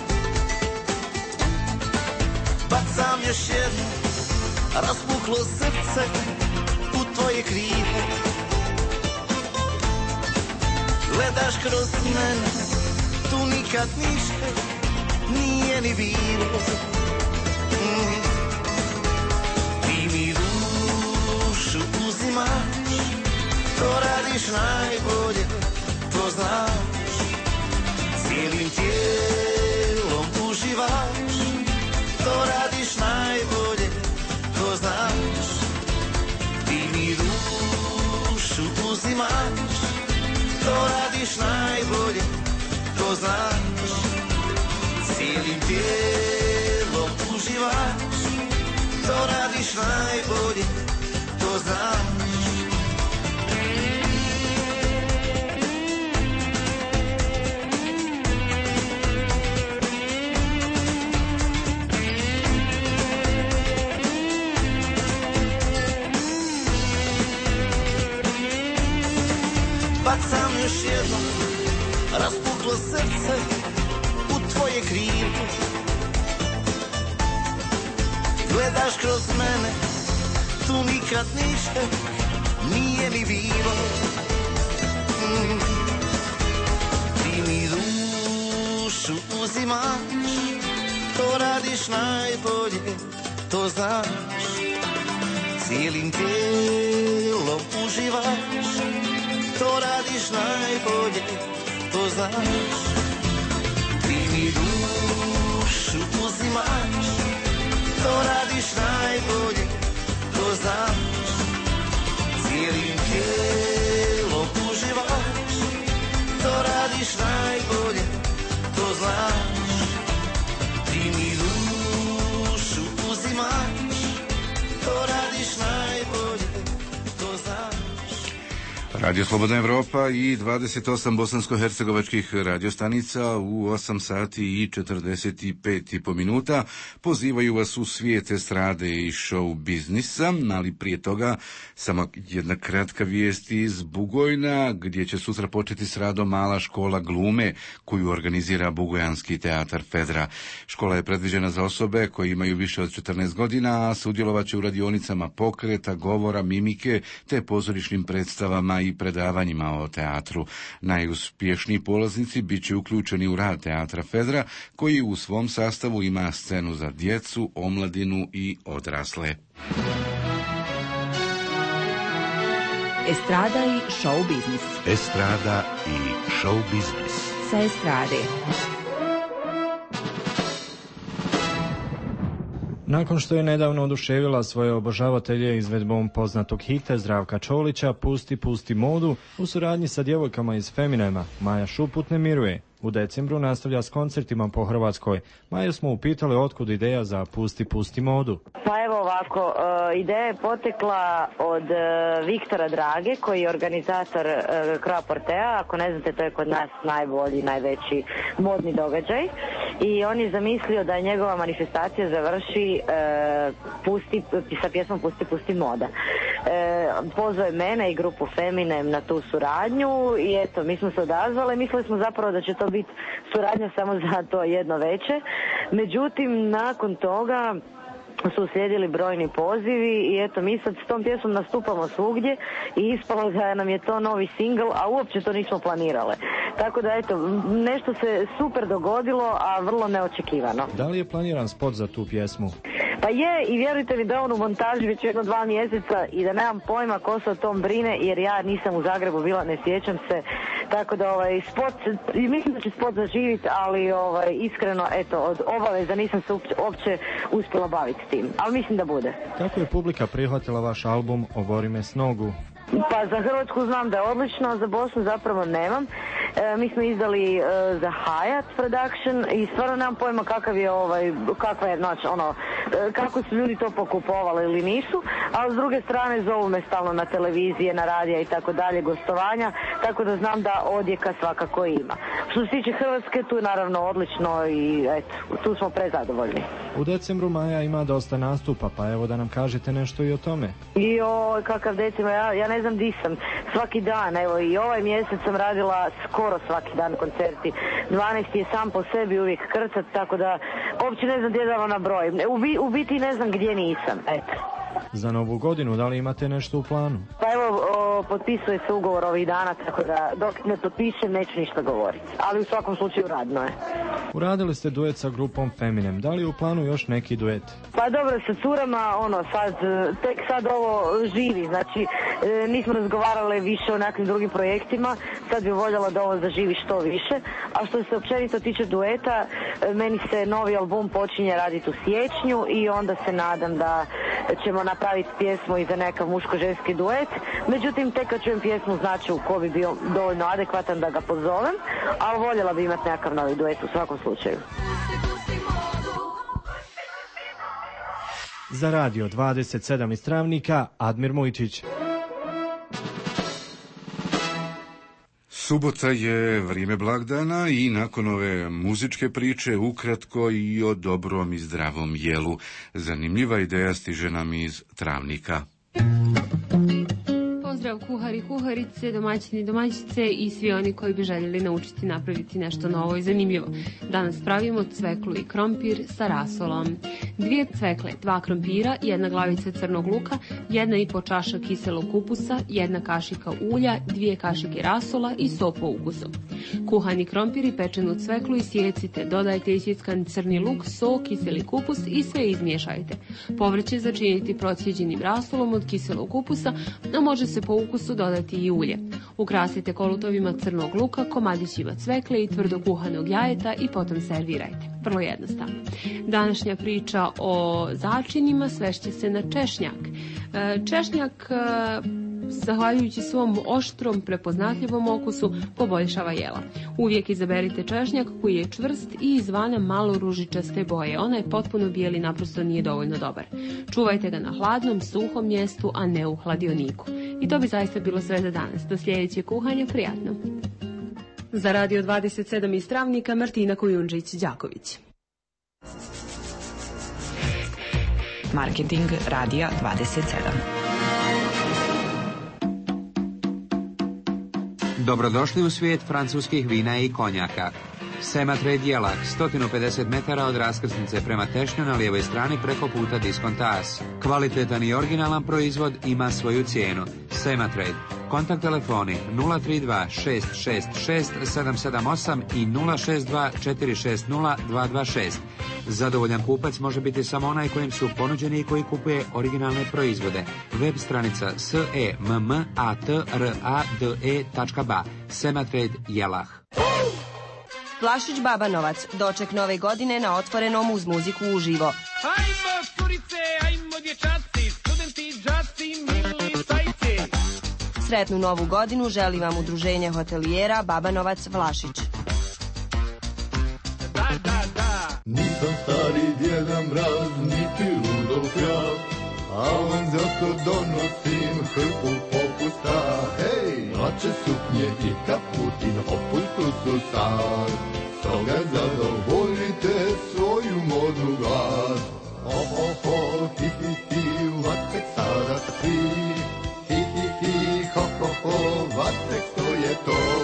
Speaker 11: Bacam još jedno raspuklo srce u tvoje krivo. Gledaš kroz mene, tu nikad ništa nije ni bilo. Mm. Ti mi dušu uzimaš, to radiš najbolje, to znaš. Cijelim tijelom uživaš, to radiš najbolje, to znaš. Ti mi dušu uzimaš, to radiš najbolje, to znaš. Cijelim tijelom uživaš, to radiš najbolje, to znaš. Bacam još jedno raspuklo srce u tvoje krilo. Gledaš kroz mene, tu nikad ništa nije ni bilo. Mm. Ti mi dušu uzimaš, to radiš najbolje, to znaš. Cijelim tijelom uživaš, to radiš najbolje, to znaš. Ti mi dušu uzimaš, to radiš najbolje, to znaš. Cijelim tijelom uživaš, to radiš najbolje, to znaš. Ti
Speaker 1: Radio Slobodna Evropa i dvadeset osam bosansko-hercegovačkih radiostanica u osam sati i četrdeset pet i po minuta pozivaju vas u svijet estrade i show biznisa, ali prije toga samo jedna kratka vijest iz Bugojna, gdje će sutra početi s radom mala škola glume koju organizira Bugojanski teatar Fedra. Škola je predviđena za osobe koji imaju više od četrnaest godina, a sudjelovat će u radionicama pokreta, govora, mimike te pozorišnim predstavama i predavanjima o teatru. Najuspješniji polaznici bit će uključeni u rad teatra Fedra, koji u svom sastavu ima scenu za djecu, omladinu i odrasle.
Speaker 2: Estrada i show biznis.
Speaker 7: Estrada i show biznis.
Speaker 2: Sa estrade.
Speaker 13: Nakon što je nedavno oduševila svoje obožavatelje izvedbom poznatog hita Zdravka Čolića Pusti, pusti modu, u suradnji sa djevojkama iz Feminema, Maja Šuput ne miruje. U decembru nastavlja s koncertima po Hrvatskoj. Maju smo upitali otkud ideja za Pusti, pusti modu.
Speaker 16: Pa evo ovako, uh, ideja je potekla od uh, Viktora Drage, koji je organizator uh, Croa Portea. Ako ne znate, to je kod nas najbolji, najveći modni događaj. I on je zamislio da njegova manifestacija završi uh, pusti, sa pjesmom Pusti, pusti moda. Uh, pozvao je mene i grupu Feminem na tu suradnju i eto, mi smo se odazvali. Mislili smo zapravo da će to biti suradnja samo za to jedno veče. Međutim, nakon toga su uslijedili brojni pozivi i eto, mi sad s tom pjesmom nastupamo svugdje i ispalo da nam je to novi singl, a uopće to nismo planirale. Tako da eto, nešto se super dogodilo, a vrlo neočekivano.
Speaker 13: Da li je planiran spot za tu pjesmu?
Speaker 16: Pa je, i vjerujte mi da je on u montaži već jedno dva mjeseca i da nemam pojma ko se o tom brine, jer ja nisam u Zagrebu bila, ne sjećam se. Tako da ovaj spot, mislim da će spot zaživiti, ali ovaj iskreno, eto, od obaveza nisam se uopće uspjela baviti s tim, ali mislim da bude.
Speaker 13: Kako je publika prihvatila vaš album Obori me s nogu?
Speaker 16: Pa za Hrvatsku znam da je odlično, za Bosnu zapravo nemam. E, mi smo izdali e, za Hayat Production i stvarno nemam pojma kakav je ovaj, kakva je, znači, ono, e, kako su ljudi to pokupovali ili nisu, ali s druge strane zovu me stalno na televizije, na radija i tako dalje, gostovanja, tako da znam da odjeka svakako ima. Što se tiče Hrvatske, tu je naravno odlično i eto, tu smo prezadovoljni.
Speaker 13: U decembru Maja ima dosta nastupa, pa evo da nam kažete nešto i o tome.
Speaker 16: Joj, kakav decembr, ja, ja ne znam di sam, svaki dan, evo i ovaj mjesec sam radila skoro svaki dan koncerti. dvanaest je sam po sebi uvijek krcat, tako da uopće ne znam gdje da vam nabrojim. U, u biti ne znam gdje nisam, eto.
Speaker 13: Za novu godinu, da li imate nešto u planu?
Speaker 16: Pa evo, o, potpisuje se ugovor ovih dana, tako da dok ne potpišem neću ništa govoriti. Ali u svakom slučaju radno je.
Speaker 13: Uradili ste duet sa grupom Feminem, da li je u planu još neki duet?
Speaker 16: Pa dobro, sa curama, ono, sad, tek sad ovo živi, znači e, nismo razgovarali više o nekim drugim projektima, sad bi voljela da ovo zaživi što više, a što se općenito tiče dueta, e, meni se novi album počinje raditi u siječnju i onda se nadam da ćemo napraviti pjesmu i za nekav muško-ženski duet, međutim tek kad čujem pjesmu znači u ko bi bio dovoljno adekvatan da ga pozovem, ali voljela bi imati nekakav novi duet u svakom slučaju.
Speaker 13: Za radio dvadeset sedam iz Travnika, Admir Mujčić.
Speaker 1: Subota je vrijeme blagdana i nakon ove muzičke priče ukratko i o dobrom i zdravom jelu. Zanimljiva ideja stiže nam iz Travnika.
Speaker 17: Pozdrav kuhari, kuharice, domaćini, domaćice i svi oni koji bi željeli naučiti napraviti nešto novo i zanimljivo. Danas pravimo cveklu i krompir sa rasolom. Dvije cvekle, dva krompira, jedna glavica crnog luka, jedna i po čaša kiselog kupusa, jedna kašika ulja, dvije kašike rasola i so po ukusu. Kuhani krompir i pečenu cveklu isjecite, dodajte isjeckan crni luk, so, kiseli kupus i sve izmiješajte. Povrće začiniti procijeđenim rasolom od kiselog kupusa, a može se po ukusu dodati i ulje. Ukrasite kolutovima crnog luka, komadićima cvekle i tvrdo kuhanog jajeta i potom servirajte. Vrlo jednostavno. Današnja priča o začinima svešće se na češnjak. Češnjak zahvaljujući svom oštrom, prepoznatljivom okusu, poboljšava jela. Uvijek izaberite češnjak koji je čvrst i izvana malo ružičaste boje. Ona je potpuno bijel i naprosto nije dovoljno dobar. Čuvajte ga na hladnom, suhom mjestu, a ne u hladioniku. I to bi zaista bilo sve za danas. Do sljedećeg kuhanja, prijatno. Za Radio dvadeset sedam iz Travnika, Martina Kujundžić-Đaković.
Speaker 2: Marketing Radija dvadeset sedam.
Speaker 18: Dobrodošli u svijet francuskih vina i konjaka. Sematrade Jelak, sto pedeset metara od raskrsnice prema Tešnju na lijevoj strani preko puta Diskontas. Kvalitetan i originalan proizvod ima svoju cijenu. Sematrade. Kontakt telefoni nula tri dva šest šest šest sedam sedam osam i nula šest dva četiri šest nula dva dva šest. Zadovoljan kupac može biti samo onaj kojim su ponuđeni i koji kupuje originalne proizvode. Web stranica s e m m a t r a d e tačka b a. Sematrade Jelah.
Speaker 19: Vlašić Babanovac, doček nove godine na otvorenom uz muziku uživo.
Speaker 22: Ajmo curice, ajmo dječaci, studenti, džaci, mili sajci.
Speaker 19: Sretnu novu godinu želi vam udruženje hotelijera Babanovac Vlašić.
Speaker 22: Da, da, da.
Speaker 20: Nisam stari djeda mraz, niti Rudolf ja, a vam zato donosim hrpu popusta. Hej, hlače, suknje i kaputi na popustu su sad. Stoga zadovoljite svoju modnu glad. Ho, ho, ho, hi, hi, hi, vatek sada svi. Hi, hi, hi, ho, ho, ho, vatek to je to.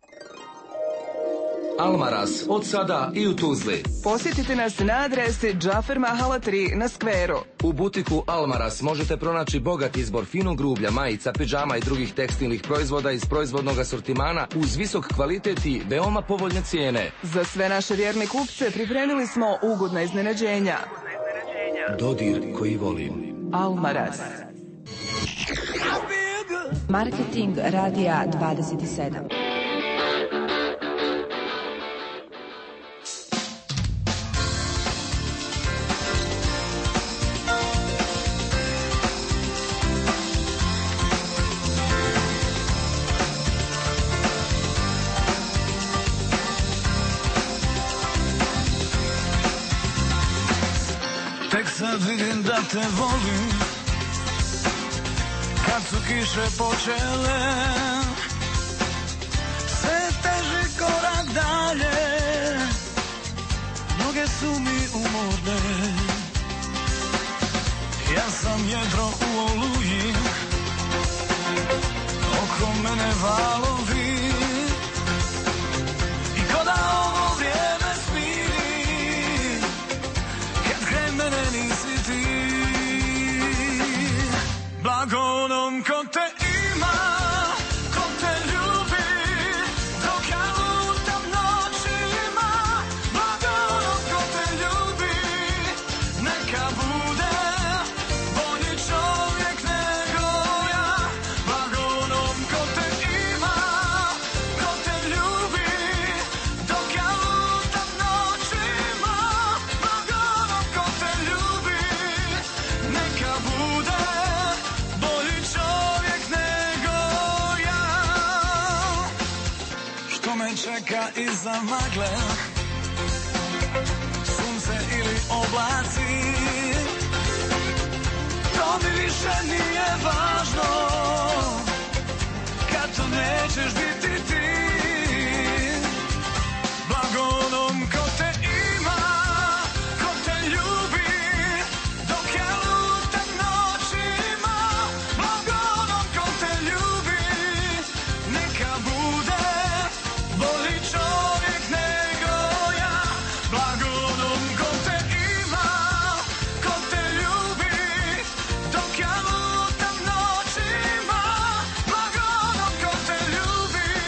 Speaker 21: Almaraz, od sada i u Tuzli.
Speaker 23: Posjetite nas na adresi Džafer Mahala tri na Skveru.
Speaker 21: U butiku Almaraz možete pronaći bogat izbor finog grublja, majica, pidžama i drugih tekstilnih proizvoda iz proizvodnog asortimana uz visok kvalitet i veoma povoljne cijene.
Speaker 23: Za sve naše vjerne kupce pripremili smo ugodna iznenađenja.
Speaker 21: Dodir koji volim.
Speaker 23: Almaraz.
Speaker 2: Marketing Radija dvadeset sedam.
Speaker 22: Tek sad vidim da te volim, kad su kiše počele, sve teži korak dalje, noge su mi umorne, ja sam jedro u oluji, oko mene valovi, i ko da ovo vrijeme smiri, kad kraj mene nisi ti. Blago onom ko te ima, ko te ljubi, dok ja lutam noćima. Blago onom ko te ljubi, neka bude bolji čovjek nego ja. Blago onom ko te ima, ko te ljubi, dok ja lutam noćima. Blago onom ko te ljubi, neka bude bolji čovjek nego ja. Što me čeka iza magle, sunce ili oblaci, to mi više nije važno, kad to nećeš biti ti. Blago onom ko te ima, ko te ljubi, dok ja lutam noćima. Blago onom ko te ljubi, neka bude bolji čovjek nego ja. Blago onom ko te ima, ko te ljubi, dok ja lutam noćima. Blago onom ko te ljubi,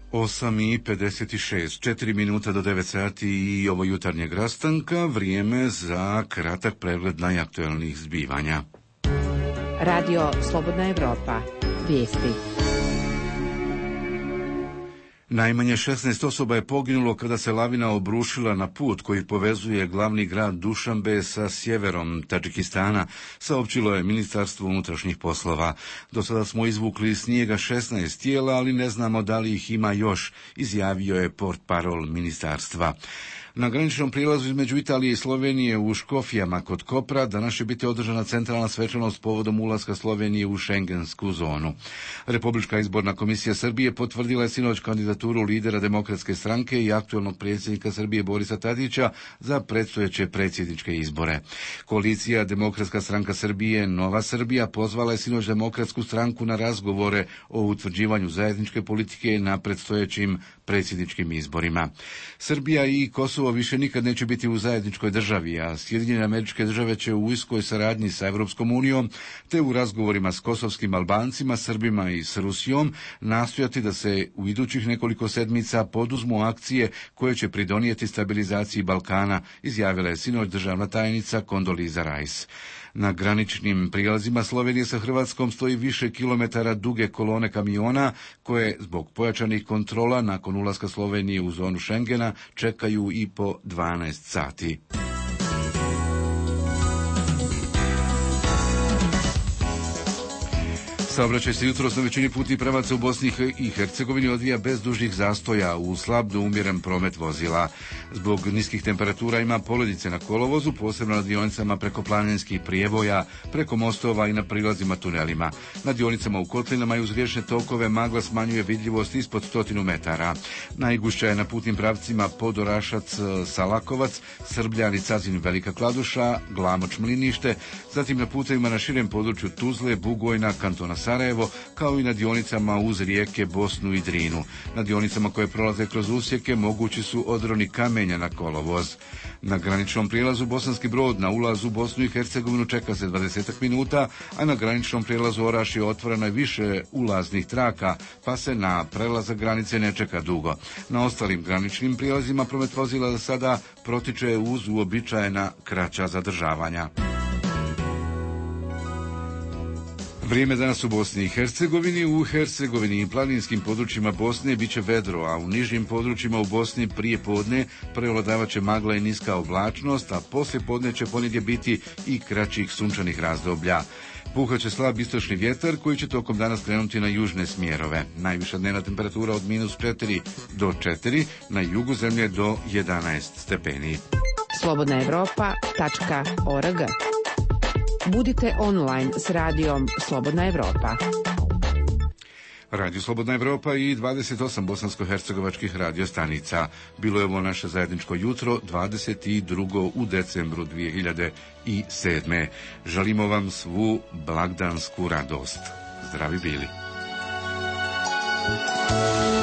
Speaker 1: osam i pedeset šest, četiri minuta do devet sati i ovo jutarnjeg rastanka, vrijeme za kratak pregled najaktuelnijih zbivanja.
Speaker 2: Radio Slobodna Evropa. Vijesti.
Speaker 1: Najmanje šesnaest osoba je poginulo kada se lavina obrušila na put koji povezuje glavni grad Dušanbe sa sjeverom Tadžikistana, saopćilo je Ministarstvo unutrašnjih poslova. Do sada smo izvukli iz snijega šesnaest tijela, ali ne znamo da li ih ima još, izjavio je portparol ministarstva. Na graničnom prilazu između Italije i Slovenije u Škofijama kod Kopra danas će biti održana centralna svečanost povodom ulaska Slovenije u šengensku zonu. Republička izborna komisija Srbije potvrdila je sinoć kandidaturu lidera Demokratske stranke i aktuelnog predsjednika Srbije Borisa Tadića za predstojeće predsjedničke izbore. Koalicija Demokratska stranka Srbije Nova Srbija pozvala je sinoć Demokratsku stranku na razgovore o utvrđivanju zajedničke politike na predstojećim predsjedničkim izborima. Srbija i Kosovo više nikad neće biti u zajedničkoj državi, a Sjedinjene Američke Države će u uskoj saradnji sa Evropskom unijom te u razgovorima s kosovskim Albancima, Srbima i s Rusijom nastojati da se u idućih nekoliko sedmica poduzmu akcije koje će pridonijeti stabilizaciji Balkana, izjavila je sinoć državna tajnica Kondoliza Rice. Na graničnim prijelazima Slovenije sa Hrvatskom stoji više kilometara duge kolone kamiona koje zbog pojačanih kontrola nakon ulaska Slovenije u zonu Schengena čekaju i po dvanaest sati. Saobraćaj se jutros na većini putnih pravaca u Bosni i Hercegovini odvija bez dužih zastoja u slab do umjeren promet vozila. Zbog niskih temperatura ima poledice na kolovozu, posebno na dionicama preko planinskih prijevoja, preko mostova i na prilazima tunelima. Na dionicama u kotlinama i uz riječne tokove magla smanjuje vidljivost ispod stotinu metara. Najgušća je na putnim pravcima Podorašac, Salakovac, Srbljani, Cazin, Velika Kladuša, Glamoč, Mlinište, zatim na putevima na širem području Tuzle, Bugojna, kantona Sarajevo, kao i na dionicama uz rijeke Bosnu i Drinu. Na dionicama koje prolaze kroz usjeke mogući su odroni kamenja na kolovoz. Na graničnom prijelazu Bosanski Brod na ulazu u Bosnu i Hercegovinu čeka se dvadeset minuta, a na graničnom prijelazu Orašje otvoreno je više ulaznih traka, pa se na prelazak granice ne čeka dugo. Na ostalim graničnim prijelazima promet vozila za sada protiče uz uobičajena kraća zadržavanja. Vrijeme danas u Bosni i Hercegovini. U Hercegovini i planinskim područjima Bosne bit će vedro, a u nižim područjima u Bosni prije podne prevladavat će magla i niska oblačnost, a poslije podne će ponegdje biti i kraćih sunčanih razdoblja. Puhaće slab istočni vjetar koji će tokom dana krenuti na južne smjerove. Najviša dnevna temperatura od minus četiri do četiri, na jugu zemlje do jedanaest stepeni.
Speaker 2: Slobodna Evropa tačka org. Budite online s radijom Slobodna Evropa.
Speaker 1: Radio Slobodna Evropa i dvadeset osam bosansko-hercegovačkih radiostanica. Bilo je ovo naše zajedničko jutro, dvadeset drugog u decembru dvije hiljade sedme. Želimo vam svu blagdansku radost. Zdravi bili.